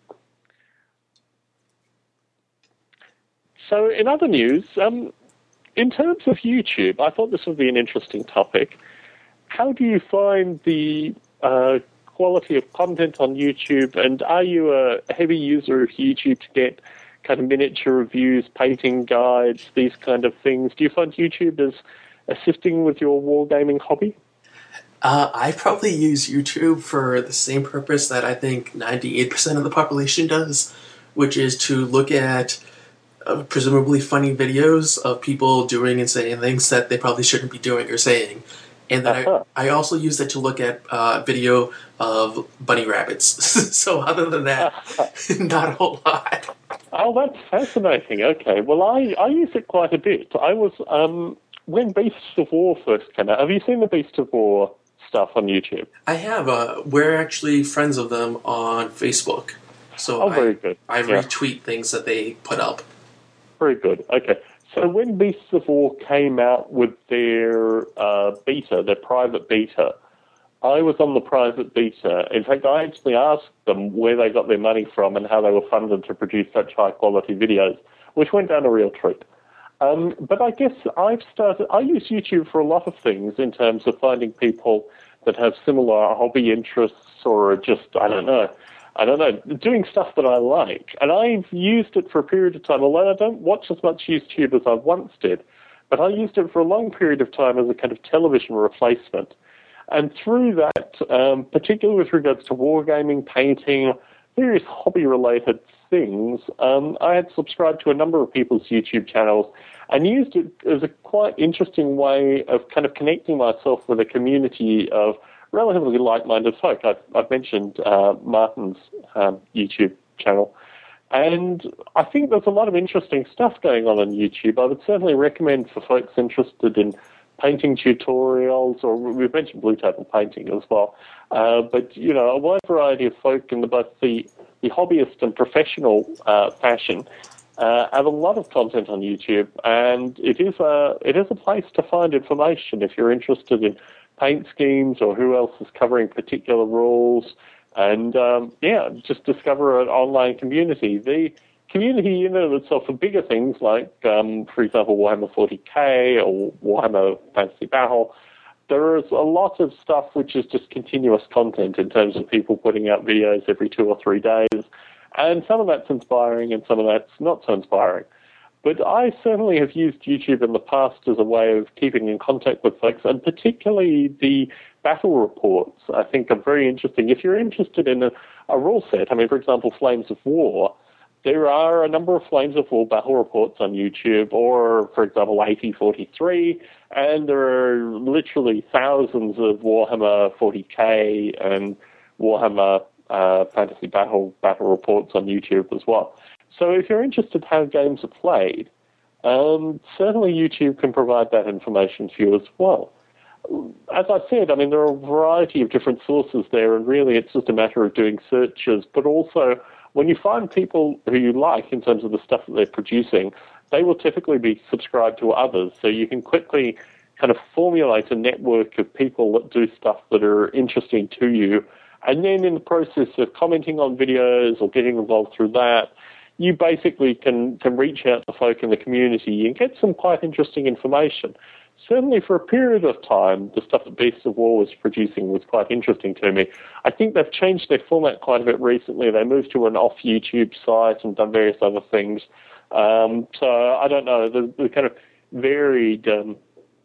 So in other news, um, in terms of YouTube, I thought this would be an interesting topic. How do you find the uh, quality of content on YouTube, and are you a heavy user of YouTube to get kind of miniature reviews, painting guides, these kind of things? Do you find YouTube as assisting with your wargaming hobby? Uh, I probably use YouTube for the same purpose that I think ninety-eight percent of the population does, which is to look at uh, presumably funny videos of people doing and saying things that they probably shouldn't be doing or saying. And then uh-huh. I, I also use it to look at uh, video of bunny rabbits. So other than that, not a whole lot. Oh, that's fascinating. Okay. Well, I, I use it quite a bit. I was, um, when Beasts of War first came out, have you seen the Beasts of War stuff on YouTube? I have. Uh, we're actually friends of them on Facebook. So oh, very I, good. I yeah. retweet things that they put up. Very good. Okay. So when Beasts of War came out with their uh, beta, their private beta, I was on the private beta. In fact, I actually asked them where they got their money from and how they were funded to produce such high-quality videos, which went down a real treat. Um, but I guess I've started, I use YouTube for a lot of things in terms of finding people that have similar hobby interests or just, I don't know, I don't know, doing stuff that I like. And I've used it for a period of time, although I don't watch as much YouTube as I once did, but I used it for a long period of time as a kind of television replacement. And through that, um, particularly with regards to wargaming, painting, various hobby-related things, um, I had subscribed to a number of people's YouTube channels and used it as a quite interesting way of kind of connecting myself with a community of relatively like-minded folk. I've, I've mentioned uh, Martin's um, YouTube channel. And I think there's a lot of interesting stuff going on on YouTube. I would certainly recommend for folks interested in painting tutorials, or we've mentioned blue table painting as well. Uh, but, you know, a wide variety of folk in the, both the, the hobbyist and professional uh, fashion uh, have a lot of content on YouTube. And it is a, it is a place to find information if you're interested in paint schemes or who else is covering particular rules. And, um, yeah, just discover an online community. The community in and of itself for bigger things like, um, for example, Warhammer forty K or Warhammer Fantasy Battle, there is a lot of stuff which is just continuous content in terms of people putting out videos every two or three days. And some of that's inspiring and some of that's not so inspiring. But I certainly have used YouTube in the past as a way of keeping in contact with folks, and particularly the battle reports I think are very interesting. If you're interested in a, a rule set, I mean, for example, Flames of War, there are a number of Flames of War battle reports on YouTube, or, for example, A T forty-three, and there are literally thousands of Warhammer forty K and Warhammer uh, Fantasy Battle battle reports on YouTube as well. So if you're interested in how games are played, um, certainly YouTube can provide that information to you as well. as I said, I mean, there are a variety of different sources there, and really it's just a matter of doing searches. But also, when you find people who you like in terms of the stuff that they're producing, they will typically be subscribed to others. So you can quickly kind of formulate a network of people that do stuff that are interesting to you. And then in the process of commenting on videos or getting involved through that, you basically can, can reach out to folk in the community and get some quite interesting information. Certainly for a period of time, the stuff that Beasts of War was producing was quite interesting to me. I think they've changed their format quite a bit recently. They moved to an off-YouTube site and done various other things. Um, so I don't know, the, the kind of varied um,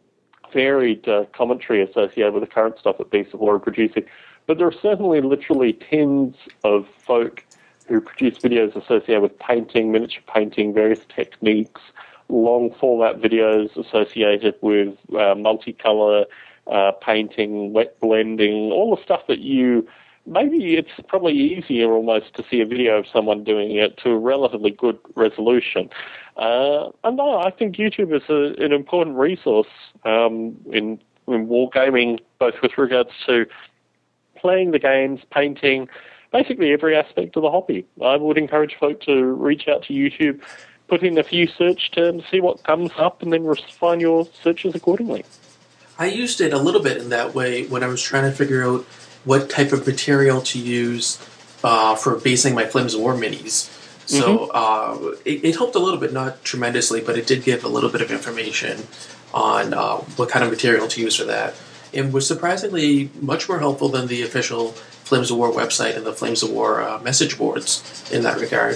varied uh, commentary associated with the current stuff that Beasts of War are producing. But there are certainly literally tens of folk who produce videos associated with painting, miniature painting, various techniques, long format videos associated with uh, multicolor uh, painting, wet blending, all the stuff that you, maybe it's probably easier almost to see a video of someone doing it to a relatively good resolution. Uh, and no, I think YouTube is a, an important resource um, in, in wargaming, both with regards to playing the games, painting, basically every aspect of the hobby. I would encourage folk to reach out to YouTube, put in a few search terms, see what comes up, and then refine your searches accordingly. I used it a little bit in that way when I was trying to figure out what type of material to use uh, for basing my Flames of War minis. So mm-hmm. uh, it, it helped a little bit, not tremendously, but it did give a little bit of information on uh, what kind of material to use for that. And was surprisingly much more helpful than the official Flames of War website and the Flames of War uh, message boards in that regard.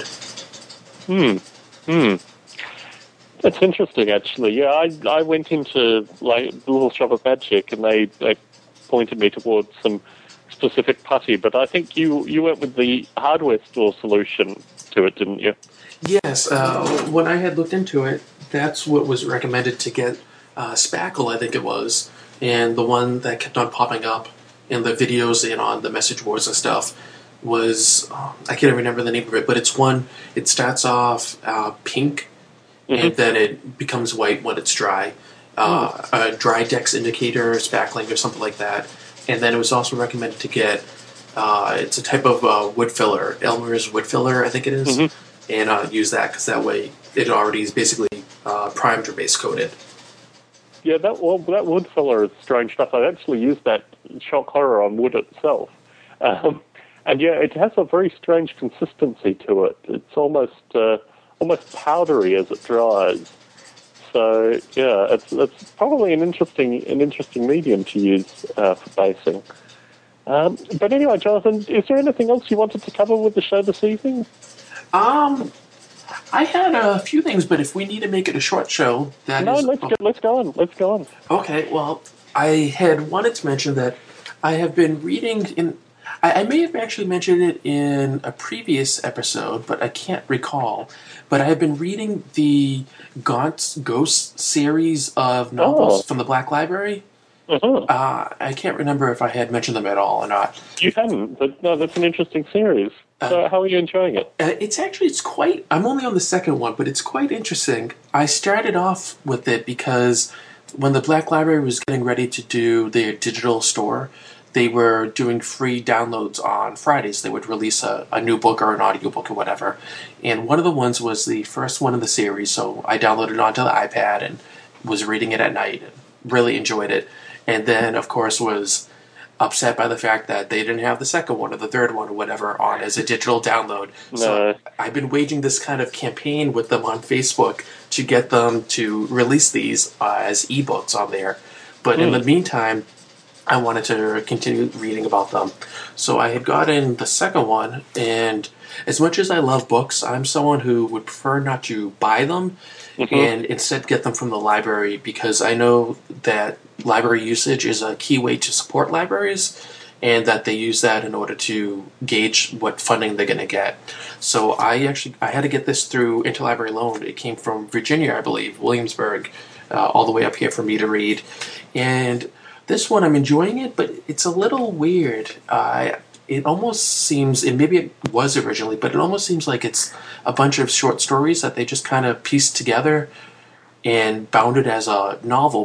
Hmm. Hmm. That's interesting, actually. Yeah, I I went into like the Little Shop of Magic, and they, they pointed me towards some specific putty. But I think you you went with the hardware store solution to it, didn't you? Yes. Uh, when I had looked into it, that's what was recommended to get. Uh, Spackle, I think it was. And the one that kept on popping up in the videos and on the message boards and stuff was, uh, I can't remember the name of it, but it's one, it starts off uh, pink, mm-hmm. and then it becomes white when it's dry. Uh, mm. A dry Dex indicator, spackling, or something like that. And then it was also recommended to get, uh, it's a type of uh, wood filler, Elmer's wood filler, I think it is, mm-hmm. and uh, use that because that way it already is basically uh, primed or base coated. Yeah, that well, that wood filler is strange stuff. I've actually used that shock horror on wood itself. Um, and yeah, it has a very strange consistency to it. It's almost uh, almost powdery as it dries. So yeah, it's it's probably an interesting an interesting medium to use uh, for basing. Um, but anyway, Jonathan, is there anything else you wanted to cover with the show this evening? Um. I had a few things, but if we need to make it a short show, that no, is... No, let's, oh. go, let's go on. Let's go on. Okay, well, I had wanted to mention that I have been reading... in. I, I may have actually mentioned it in a previous episode, but I can't recall. But I have been reading the Gaunt's Ghost series of novels oh. from the Black Library. Uh-huh. Uh, I can't remember if I had mentioned them at all or not. You hadn't, but no, that's an interesting series. So uh, how are you enjoying it? Uh, it's actually, it's quite, I'm only on the second one, but it's quite interesting. I started off with it because when the Black Library was getting ready to do their digital store, they were doing free downloads on Fridays. They would release a, a new book or an audiobook or whatever. And one of the ones was the first one in the series, so I downloaded it onto the iPad and was reading it at night and really enjoyed it. And then, of course, was upset by the fact that they didn't have the second one or the third one or whatever on as a digital download. No. So I've been waging this kind of campaign with them on Facebook to get them to release these uh, as ebooks on there. But mm. in the meantime, I wanted to continue reading about them. So I had gotten the second one, and as much as I love books, I'm someone who would prefer not to buy them mm-hmm. and instead get them from the library, because I know that library usage is a key way to support libraries, and that they use that in order to gauge what funding they're going to get. So I actually I had to get this through Interlibrary Loan. It came from Virginia, I believe, Williamsburg, uh, all the way up here for me to read. And this one, I'm enjoying it, but it's a little weird. Uh, it almost seems, and maybe it was originally, but it almost seems like it's a bunch of short stories that they just kind of pieced together and bound it as a novel, but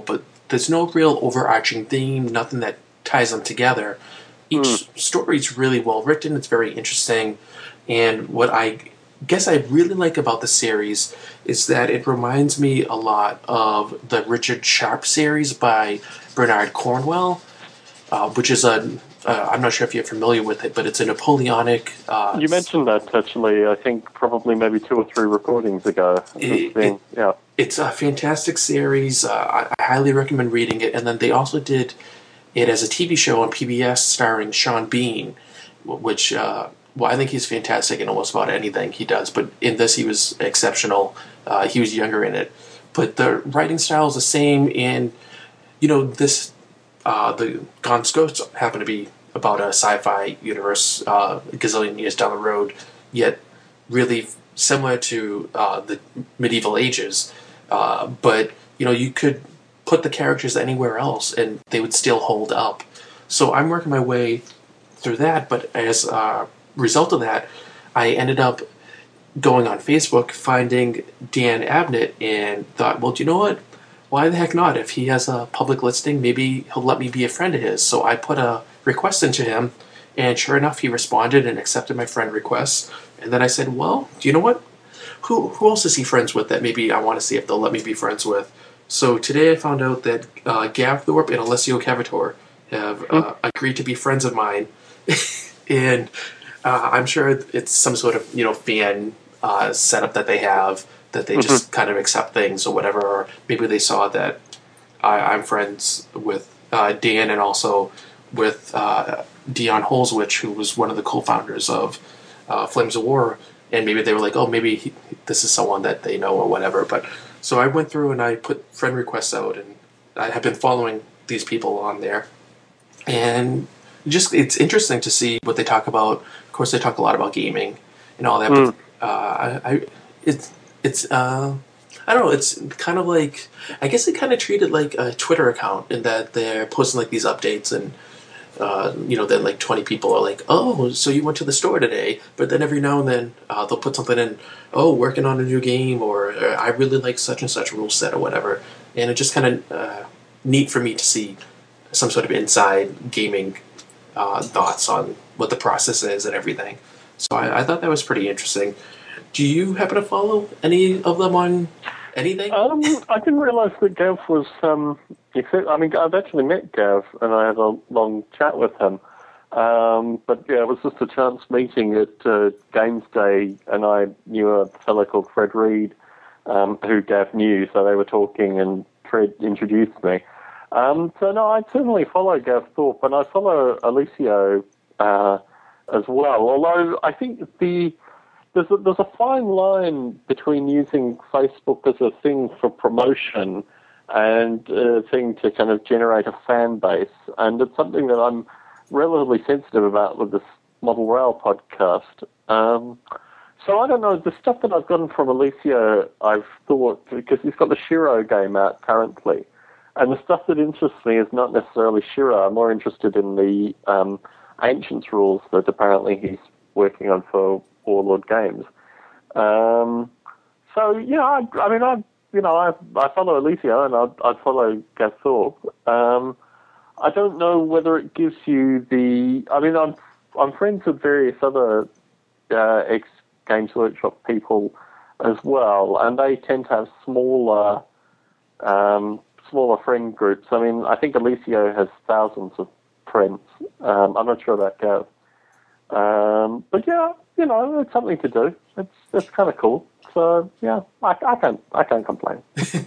there's no real overarching theme, nothing that ties them together. Each mm. story is really well written. It's very interesting. And what I guess I really like about the series is that it reminds me a lot of the Richard Sharpe series by Bernard Cornwell, uh, which is a, uh, I'm not sure if you're familiar with it, but it's a Napoleonic... Uh, you mentioned that, actually, I think probably maybe two or three recordings ago. It, being, it, yeah. It's a fantastic series. Uh, I, I highly recommend reading it. And then they also did it as a T V show on P B S starring Sean Bean, which... Uh, Well, I think he's fantastic in almost about anything he does, but in this he was exceptional. Uh, he was younger in it. But the writing style is the same, and, you know, this, uh, the Gone Ghosts happen to be about a sci-fi universe uh, a gazillion years down the road, yet really similar to uh, the medieval ages. Uh, but, you know, you could put the characters anywhere else, and they would still hold up. So I'm working my way through that, but as... Uh, result of that, I ended up going on Facebook, finding Dan Abnett, and thought, well, do you know what? Why the heck not? If he has a public listing, maybe he'll let me be a friend of his. So I put a request into him, and sure enough, he responded and accepted my friend request. And then I said, well, do you know what? Who who else is he friends with that maybe I want to see if they'll let me be friends with? So today I found out that uh, Gav Thorpe and Alessio Cavator have uh, agreed to be friends of mine, and... Uh, I'm sure it's some sort of, you know, fan uh, setup that they have, that they just mm-hmm. kind of accept things or whatever. Or maybe they saw that I, I'm friends with uh, Dan and also with uh, Dion Holzwich, who was one of the co-founders of uh, Flames of War. And maybe they were like, oh, maybe he, this is someone that they know or whatever. But so I went through and I put friend requests out, and I have been following these people on there. And... just it's interesting to see what they talk about. Of course, they talk a lot about gaming and all that. Mm. But uh, I, I, it's it's uh, I don't know. It's kind of like I guess they kind of treat it like a Twitter account in that they're posting like these updates, and uh, you know, then like twenty people are like, "Oh, so you went to the store today?" But then every now and then uh, they'll put something in, "Oh, working on a new game," or "I really like such and such rule set," or whatever. And it's just kind of uh, neat for me to see some sort of inside gaming. Uh, thoughts on what the process is and everything. So I, I thought that was pretty interesting. Do you happen to follow any of them on anything? Um, I didn't realise that Gav was... Um, I mean, I've actually met Gav, and I had a long chat with him. Um, but yeah, it was just a chance meeting at uh, Games Day, and I knew a fellow called Fred Reed, um, who Gav knew, so they were talking, and Fred introduced me. Um, so no, I certainly follow Gav Thorpe, and I follow Alessio uh, as well. Although I think the there's a, there's a fine line between using Facebook as a thing for promotion and a thing to kind of generate a fan base, and it's something that I'm relatively sensitive about with this Model Rail podcast. Um, so I don't know, the stuff that I've gotten from Alessio, I've thought, because he's got the Shiro game out currently. And the stuff that interests me is not necessarily Shiro. I'm more interested in the um, Ancients rules that apparently he's working on for Warlord Games. Um, so yeah, I, I mean, I you know, I I follow Alessio and I I follow Gav Thorpe. Um, I don't know whether it gives you the. I mean, I'm I'm friends with various other uh, ex Games Workshop people as well, and they tend to have smaller. Um, smaller friend groups. I mean, I think Alessio has thousands of friends. Um, I'm not sure about Gav. Um, but yeah, you know, it's something to do. It's it's kind of cool. So yeah, I, I can't I can't complain.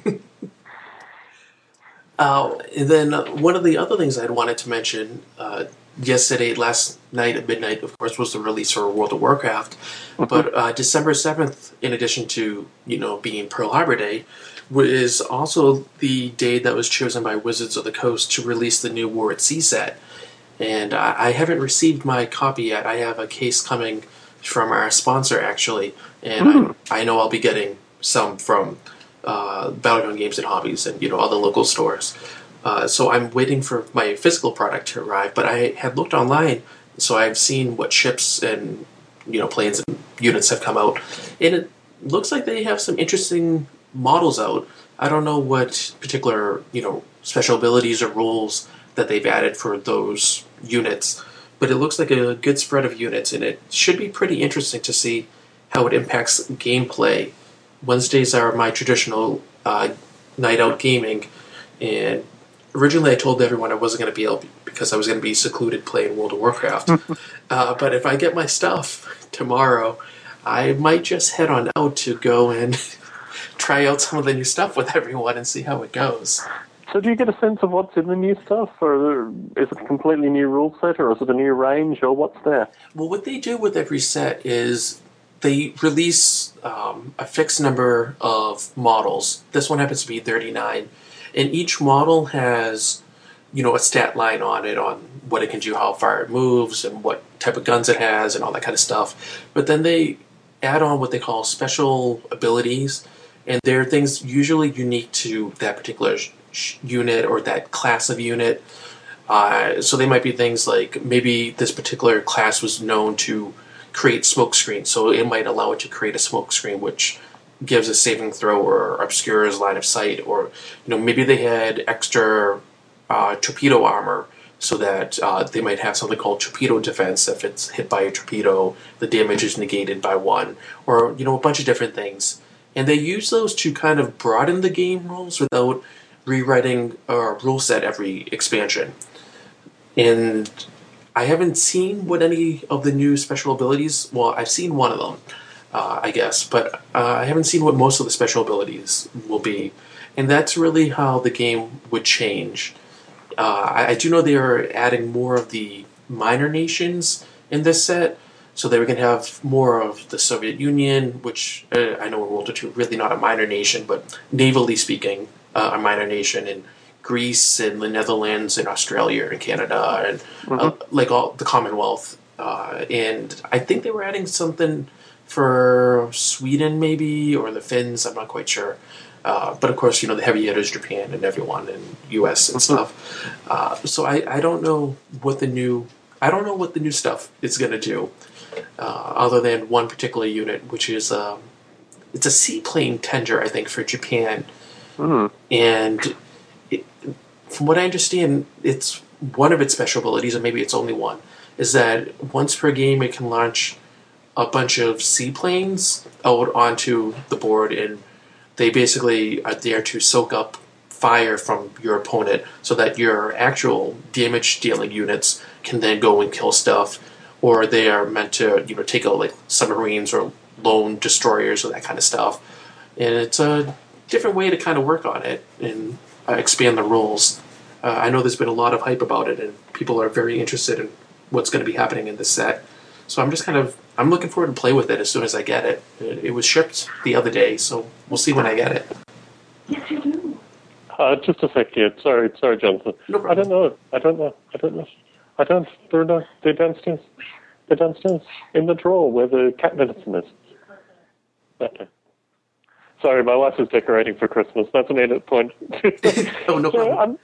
uh, and then one of the other things I'd wanted to mention uh, yesterday, last night at midnight, of course, was the release for World of Warcraft. Mm-hmm. But uh, December seventh, in addition to you know being Pearl Harbor Day, is also the day that was chosen by Wizards of the Coast to release the new War at Sea set. And I, I haven't received my copy yet. I have a case coming from our sponsor, actually, and mm. I, I know I'll be getting some from uh, Battleground Games and Hobbies and you know other local stores. Uh, so I'm waiting for my physical product to arrive, but I had looked online, so I've seen what ships and you know planes and units have come out, and it looks like they have some interesting models out. I don't know what particular, you know, special abilities or rules that they've added for those units. But it looks like a good spread of units, and it should be pretty interesting to see how it impacts gameplay. Wednesdays are my traditional uh, night out gaming, and originally I told everyone I wasn't going to be able because I was going to be secluded playing World of Warcraft. uh, but if I get my stuff tomorrow, I might just head on out to go and try out some of the new stuff with everyone and see how it goes. So do you get a sense of what's in the new stuff, or is it a completely new rule set, or is it a new range, or what's there? Well, what they do with every set is they release um, a fixed number of models. This one happens to be thirty-nine. And each model has, you know, a stat line on it, on what it can do, how far it moves, and what type of guns it has, and all that kind of stuff. But then they add on what they call special abilities, and they're things usually unique to that particular sh- unit or that class of unit. Uh, so they might be things like maybe this particular class was known to create smoke screens, so it might allow it to create a smoke screen, which gives a saving throw or obscures line of sight, or you know maybe they had extra uh, torpedo armor, so that uh, they might have something called torpedo defense. If it's hit by a torpedo, the damage is negated by one, or you know a bunch of different things. And they use those to kind of broaden the game rules without rewriting a rule set every expansion. And I haven't seen what any of the new special abilities. Well, I've seen one of them. Uh, I guess, but uh, I haven't seen what most of the special abilities will be, and that's really how the game would change. Uh, I, I do know they are adding more of the minor nations in this set, so they can have more of the Soviet Union, which uh, I know in World War Two really not a minor nation, but navally speaking, uh, a minor nation, and Greece and the Netherlands and Australia and Canada and mm-hmm. uh, like all the Commonwealth, uh, and I think they were adding something for Sweden, maybe, or the Finns. I'm not quite sure. Uh, but of course, you know, the heavy hitters, Japan and everyone, and U S and stuff. Uh, so I, I don't know what the new I don't know what the new stuff is going to do, uh, other than one particular unit, which is um, it's a seaplane tender, I think, for Japan. Mm. And it, from what I understand, it's one of its special abilities, and maybe it's only one, is that once per game it can launch a bunch of seaplanes out onto the board, and they basically are there to soak up fire from your opponent so that your actual damage-dealing units can then go and kill stuff, or they are meant to, you know, take out like submarines or lone destroyers or that kind of stuff. And it's a different way to kind of work on it and uh, expand the rules. Uh, I know there's been a lot of hype about it, and people are very interested in what's going to be happening in this set. So I'm just kind of, I'm looking forward to play with it as soon as I get it. It, it was shipped the other day, so we'll see when I get it. Yes, you do. Uh, just a sec here. Sorry, sorry, Jonathan. No problem. I don't know. I don't know. I don't know. I don't. They're not. They're downstairs. They're downstairs in the drawer where the cat medicine is. Okay. Sorry, my wife is decorating for Christmas. That's an edit point. Oh, no so, problem. um,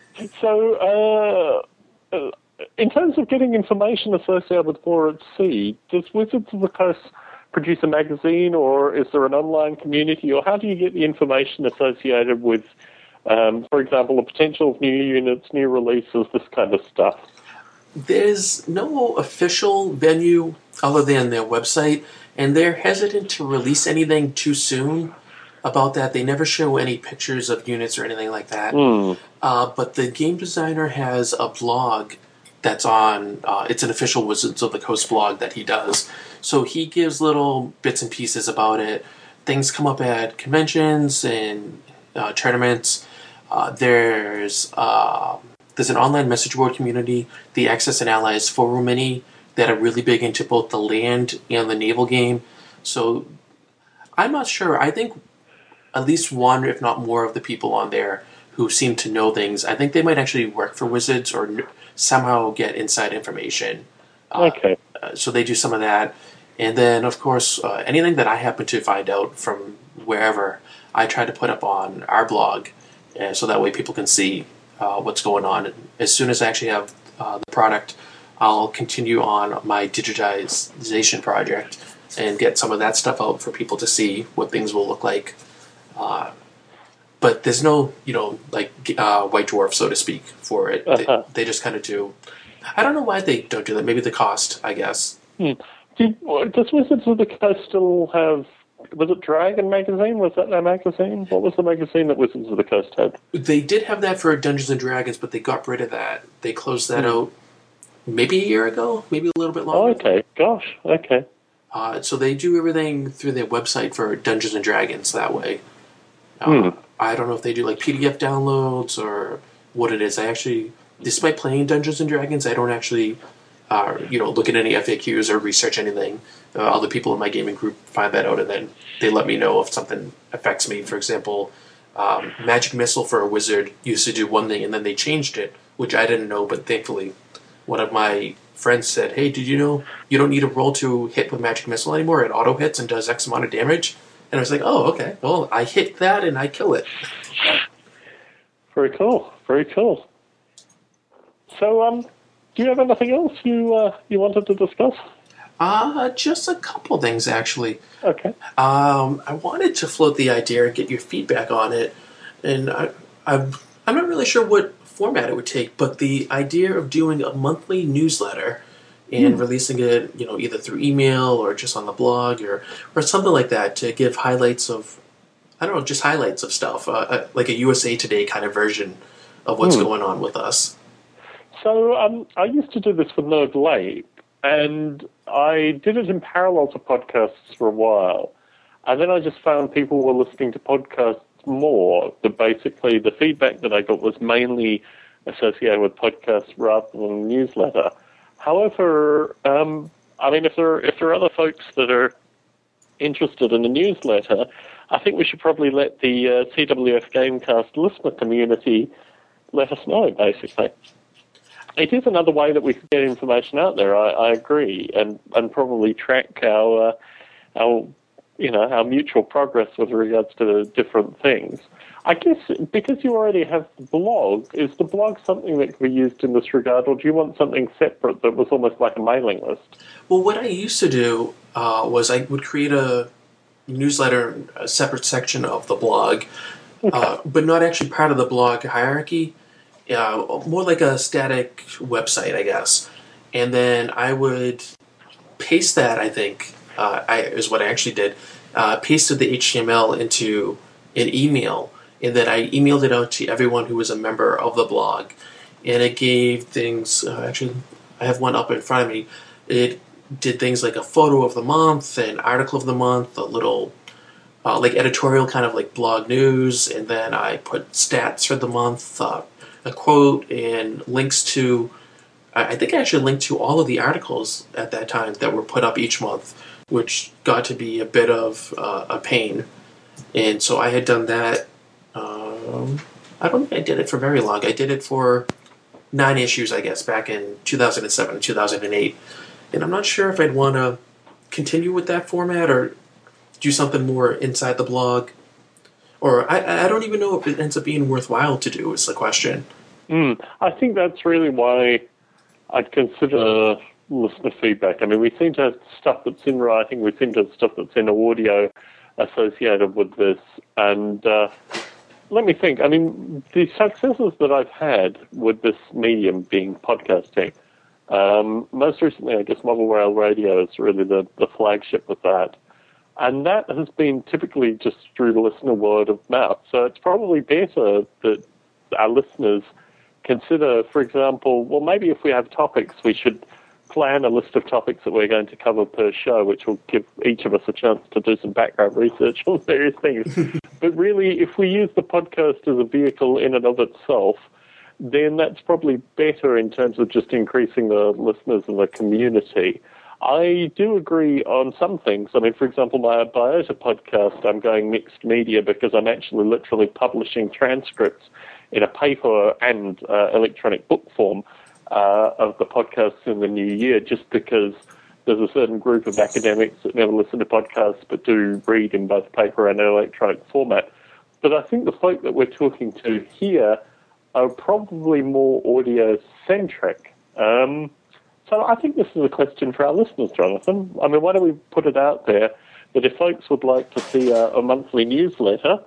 so, uh, uh, in terms of getting information associated with War at Sea, does Wizards of the Coast produce a magazine, or is there an online community, or how do you get the information associated with, um, for example, the potential of new units, new releases, this kind of stuff? There's no official venue other than their website, and they're hesitant to release anything too soon about that. They never show any pictures of units or anything like that. Mm. Uh, but the game designer has a blog that's on, uh, it's an official Wizards of the Coast blog that he does. So he gives little bits and pieces about it. Things come up at conventions and uh, tournaments. Uh, there's uh, there's an online message board community, the Axis and Allies Forum Mini, that are really big into both the land and the naval game. So I'm not sure. I think at least one, if not more, of the people on there who seem to know things, I think they might actually work for Wizards or n- somehow get inside information. Uh, Okay. uh, so they do some of that. And then, of course, uh, anything that I happen to find out from wherever, I try to put up on our blog, uh, so that way people can see uh, what's going on. And as soon as I actually have uh, the product, I'll continue on my digitization project and get some of that stuff out for people to see what things will look like. Uh, but there's no, you know, like uh, White Dwarf, so to speak, for it. Uh-huh. They, they just kind of do. I don't know why they don't do that. Maybe the cost, I guess. Hmm. Did, does Wizards of the Coast still have? Was it Dragon Magazine? Was that their magazine? What was the magazine that Wizards of the Coast had? They did have that for Dungeons and Dragons, but they got rid of that. They closed that Hmm. out maybe a year ago, maybe a little bit Oh, longer. okay. Gosh. Okay. Uh, so they do everything through their website for Dungeons and Dragons that way. Uh, Hmm. I don't know if they do like P D F downloads or what it is. I actually, despite playing Dungeons and Dragons, I don't actually, uh, you know, look at any F A Qs or research anything. Uh, other people in my gaming group find that out, and then they let me know if something affects me. For example, um, Magic Missile for a wizard used to do one thing, and then they changed it, which I didn't know, but thankfully, one of my friends said, "Hey, did you know you don't need a roll to hit with Magic Missile anymore? It auto hits and does X amount of damage." And I was like, "Oh, okay. Well, I hit that and I kill it." Very cool. Very cool. So, um, do you have anything else you uh, you wanted to discuss? Uh, just a couple things, actually. Okay. Um, I wanted to float the idea and get your feedback on it, and I, I'm, I'm not really sure what format it would take, but the idea of doing a monthly newsletter and Hmm. releasing it, you know, either through email or just on the blog or, or something like that to give highlights of, I don't know, just highlights of stuff, uh, uh, like a U S A Today kind of version of what's Hmm. going on with us. So, um, I used to do this for Nerd Late, and I did it in parallel to podcasts for a while. And then I just found people were listening to podcasts more. The basically, the feedback that I got was mainly associated with podcasts rather than newsletter. However, um, I mean, if there if there are other folks that are interested in a newsletter, I think we should probably let the uh, C W F Gamecast listener community let us know, basically. It is another way that we could get information out there, I, I agree, and, and probably track our, uh, our, you know, our mutual progress with regards to different things. I guess because you already have the blog, is the blog something that can be used in this regard, or do you want something separate that was almost like a mailing list? Well, what I used to do uh, was I would create a newsletter, a separate section of the blog, Okay. uh, but not actually part of the blog hierarchy. Uh, more like a static website, I guess. And then I would paste that. I think uh, I is what I actually did. Uh, pasted the H T M L into an email, and then I emailed it out to everyone who was a member of the blog. And it gave things. Uh, actually, I have one up in front of me. It did things like a photo of the month, an article of the month, a little uh, like editorial kind of like blog news, and then I put stats for the month, uh, a quote, and links to. I think I actually linked to all of the articles at that time that were put up each month, which got to be a bit of uh, a pain. And so I had done that. Um, I don't think I did it for very long. I did it for nine issues, I guess, back in two thousand seven, two thousand eight. And I'm not sure if I'd want to continue with that format or do something more inside the blog. Or I, I don't even know if it ends up being worthwhile to do, is the question. Mm, I think that's really why I'd consider listener feedback. I mean, we seem to have stuff that's in writing, we seem to have stuff that's in audio associated with this. And uh, let me think. I mean, the successes that I've had with this medium being podcasting, um, most recently, I guess Model Rail Radio is really the, the flagship with that. And that has been typically just through the listener word of mouth. So it's probably better that our listeners consider, for example, well, maybe if we have topics, we should plan a list of topics that we're going to cover per show, which will give each of us a chance to do some background research on various things. But really, if we use the podcast as a vehicle in and of itself, then that's probably better in terms of just increasing the listeners and the community. I do agree on some things. I mean, for example, my Biota podcast, I'm going mixed media because I'm actually literally publishing transcripts in a paper and uh, electronic book form uh, of the podcasts in the new year, just because there's a certain group of academics that never listen to podcasts but do read in both paper and electronic format. But I think the folk that we're talking to here are probably more audio-centric. Um, so I think this is a question for our listeners, Jonathan. I mean, why don't we put it out there that if folks would like to see a, a monthly newsletter,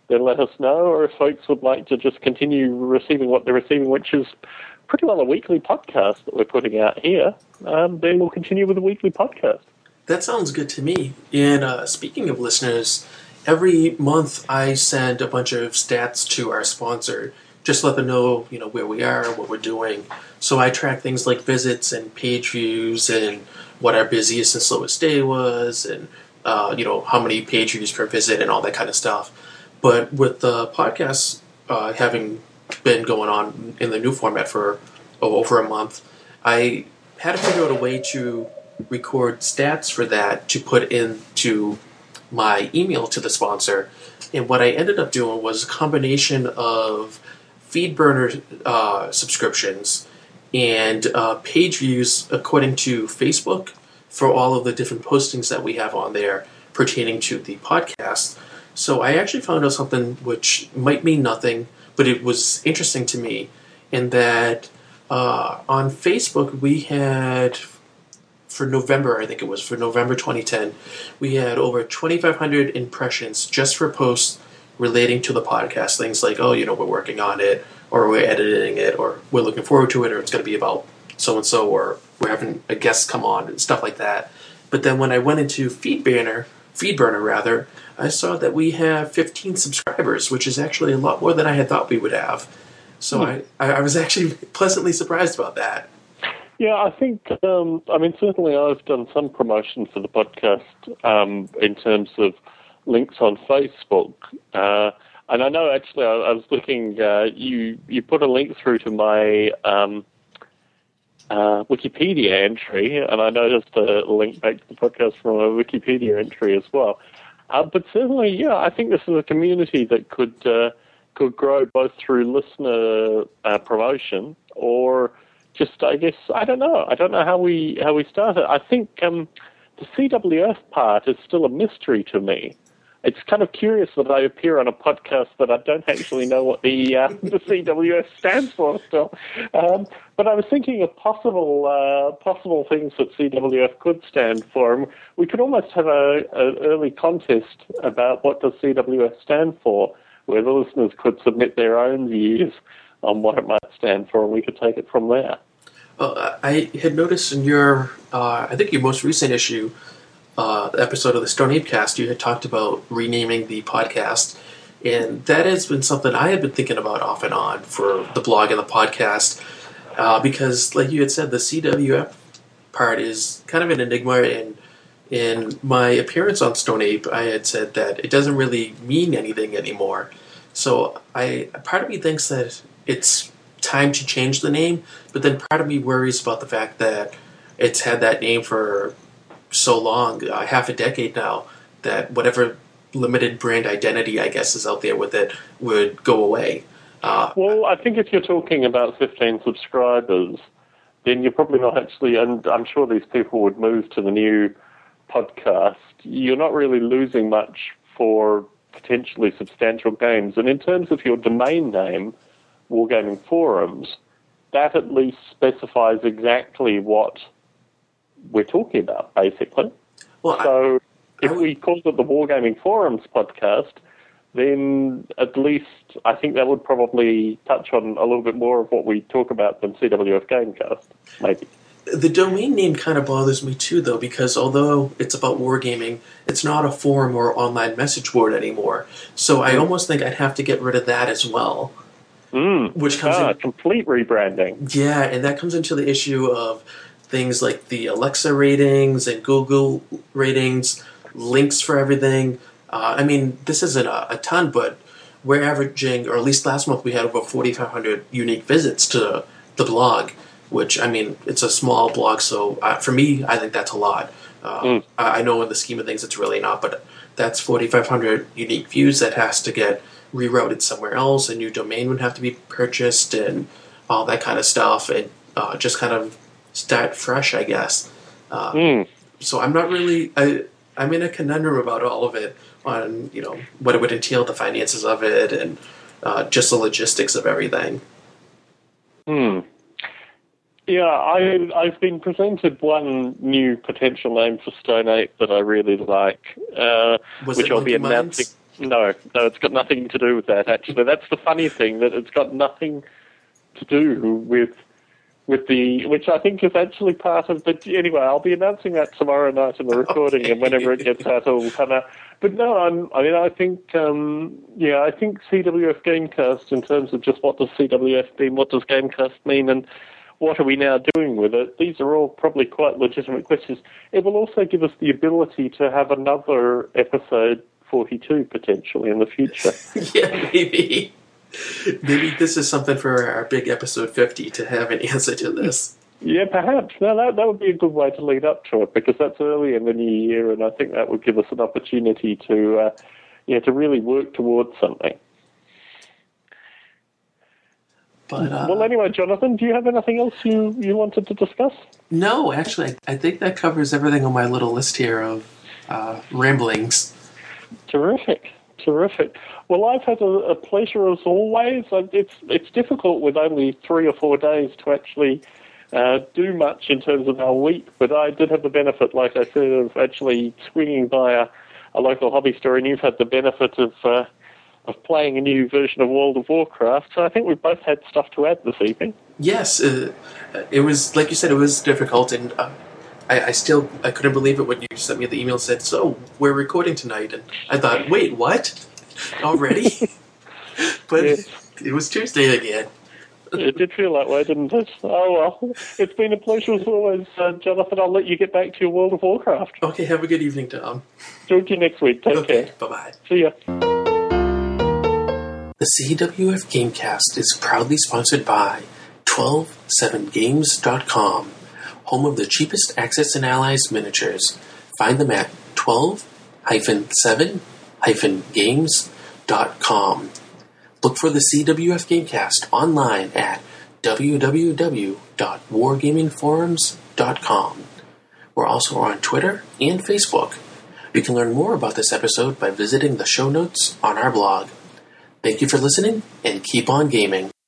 then let us know. Or if folks would like to just continue receiving what they're receiving, which is pretty well a weekly podcast that we're putting out here, um, then we'll continue with a weekly podcast. That sounds good to me. And uh, speaking of listeners, every month I send a bunch of stats to our sponsor, just let them know, you know, where we are, what we're doing. So I track things like visits and page views and what our busiest and slowest day was and, uh, you know, how many page views per visit and all that kind of stuff. But with the podcast uh, having been going on in the new format for oh, over a month, I had to figure out a way to record stats for that to put into my email to the sponsor. And what I ended up doing was a combination of FeedBurner uh, subscriptions and uh, page views according to Facebook for all of the different postings that we have on there pertaining to the podcast. So I actually found out something which might mean nothing, but it was interesting to me in that uh, on Facebook we had, for November, I think it was, for November twenty ten, we had over twenty-five hundred impressions just for posts relating to the podcast. Things like, oh, you know, we're working on it, or we're editing it, or we're looking forward to it, or it's going to be about so-and-so, or we're having a guest come on, and stuff like that. But then when I went into FeedBurner, FeedBurner rather, I saw that we have fifteen subscribers, which is actually a lot more than I had thought we would have. So hmm. I, I was actually pleasantly surprised about that. Yeah, I think, um, I mean, certainly I've done some promotion for the podcast um, in terms of links on Facebook. Uh, and I know, actually, I, I was looking, uh, you, you put a link through to my um, uh, Wikipedia entry, and I noticed a link back to the podcast from a Wikipedia entry as well. Uh, but certainly, yeah, I think this is a community that could uh, could grow both through listener uh, promotion or just, I guess, I don't know. I don't know how we how we started. I think um, the C W F part is still a mystery to me. It's kind of curious that I appear on a podcast that I don't actually know what the uh, the C W F stands for still. Um, but I was thinking of possible uh, possible things that C W F could stand for. We could almost have a, a early contest about what does C W F stand for, where the listeners could submit their own views on what it might stand for, and we could take it from there. Well, I had noticed in your, uh, I think your most recent issue, uh, the episode of the Stone Ape Cast, you had talked about renaming the podcast, and that has been something I have been thinking about off and on for the blog and the podcast, uh, because, like you had said, the C W F part is kind of an enigma, and in my appearance on Stone Ape, I had said that it doesn't really mean anything anymore. So I, part of me thinks that it's time to change the name, but then part of me worries about the fact that it's had that name for so long, uh, half a decade now, that whatever limited brand identity, I guess, is out there with it would go away. Uh, well, I think if you're talking about fifteen subscribers, then you're probably not actually, and I'm sure these people would move to the new podcast. You're not really losing much for potentially substantial gains. And in terms of your domain name, Wargaming Forums, that at least specifies exactly what we're talking about, basically. Well, so I, if I would, we called it the Wargaming Forums podcast, then at least I think that would probably touch on a little bit more of what we talk about than C W F Gamecast, maybe. The domain name kind of bothers me too, though, because although it's about wargaming, it's not a forum or online message board anymore. So mm. I almost think I'd have to get rid of that as well. Mm. Which comes ah, in, complete rebranding. Yeah, and that comes into the issue of things like the Alexa ratings and Google ratings, links for everything. Uh, I mean, this isn't a, a ton, but we're averaging, or at least last month we had over forty-five hundred unique visits to the blog, which, I mean, it's a small blog, so uh, for me, I think that's a lot. Uh, mm. I know in the scheme of things it's really not, but that's forty-five hundred unique views that has to get rerouted somewhere else. A new domain would have to be purchased and all that kind of stuff, and uh, just kind of start fresh, I guess. Uh, mm. So I'm not really... I, I'm in a conundrum about all of it on, you know, what it would entail, the finances of it, and uh, just the logistics of everything. Hmm. Yeah, I, I've been presented one new potential name for Stone Ape that I really like, uh, which I'll be announcing. No, no, it's got nothing to do with that, actually. That's the funny thing, that it's got nothing to do with with the, which I think is actually part of, but anyway, I'll be announcing that tomorrow night in the recording, okay. And whenever it gets out, it will come out. But no, I'm, I mean, I think, um, yeah, I think C W F Gamecast, in terms of just what does C W F mean, what does Gamecast mean, and what are we now doing with it, these are all probably quite legitimate questions. It will also give us the ability to have another episode forty-two, potentially, in the future. Yeah, maybe. Maybe this is something for our big episode fifty, to have an answer to this. Yeah, perhaps. No, that, that would be a good way to lead up to it, because that's early in the new year, and I think that would give us an opportunity to, uh, yeah, to really work towards something. But, uh, well, anyway, Jonathan, do you have anything else you, you wanted to discuss? No, actually, I think that covers everything on my little list here of uh, ramblings. Terrific. Terrific. Well, I've had a, a pleasure as always. It's it's difficult with only three or four days to actually uh, do much in terms of our week, but I did have the benefit, like I said, of actually swinging by a, a local hobby store, and you've had the benefit of uh, of playing a new version of World of Warcraft. So I think we've both had stuff to add this evening. Yes, uh, it was, like you said, it was difficult, and uh, I, I still I couldn't believe it when you sent me the email and said, so, we're recording tonight. And I thought, wait, what? Already? But yes. It was Tuesday again. It did feel that way, didn't it? Oh, well. It's been a pleasure as always, uh, Jonathan. I'll let you get back to your World of Warcraft. Okay, have a good evening, Tom. Talk to you next week. Take okay, care. Bye-bye. See ya. The C W F Gamecast is proudly sponsored by twelve seven games dot com, home of the cheapest Axis and Allies miniatures. Find them at twelve seven games dot com. Look for the C W F Gamecast online at w w w dot wargaming forums dot com. We're also on Twitter and Facebook. You can learn more about this episode by visiting the show notes on our blog. Thank you for listening, and keep on gaming.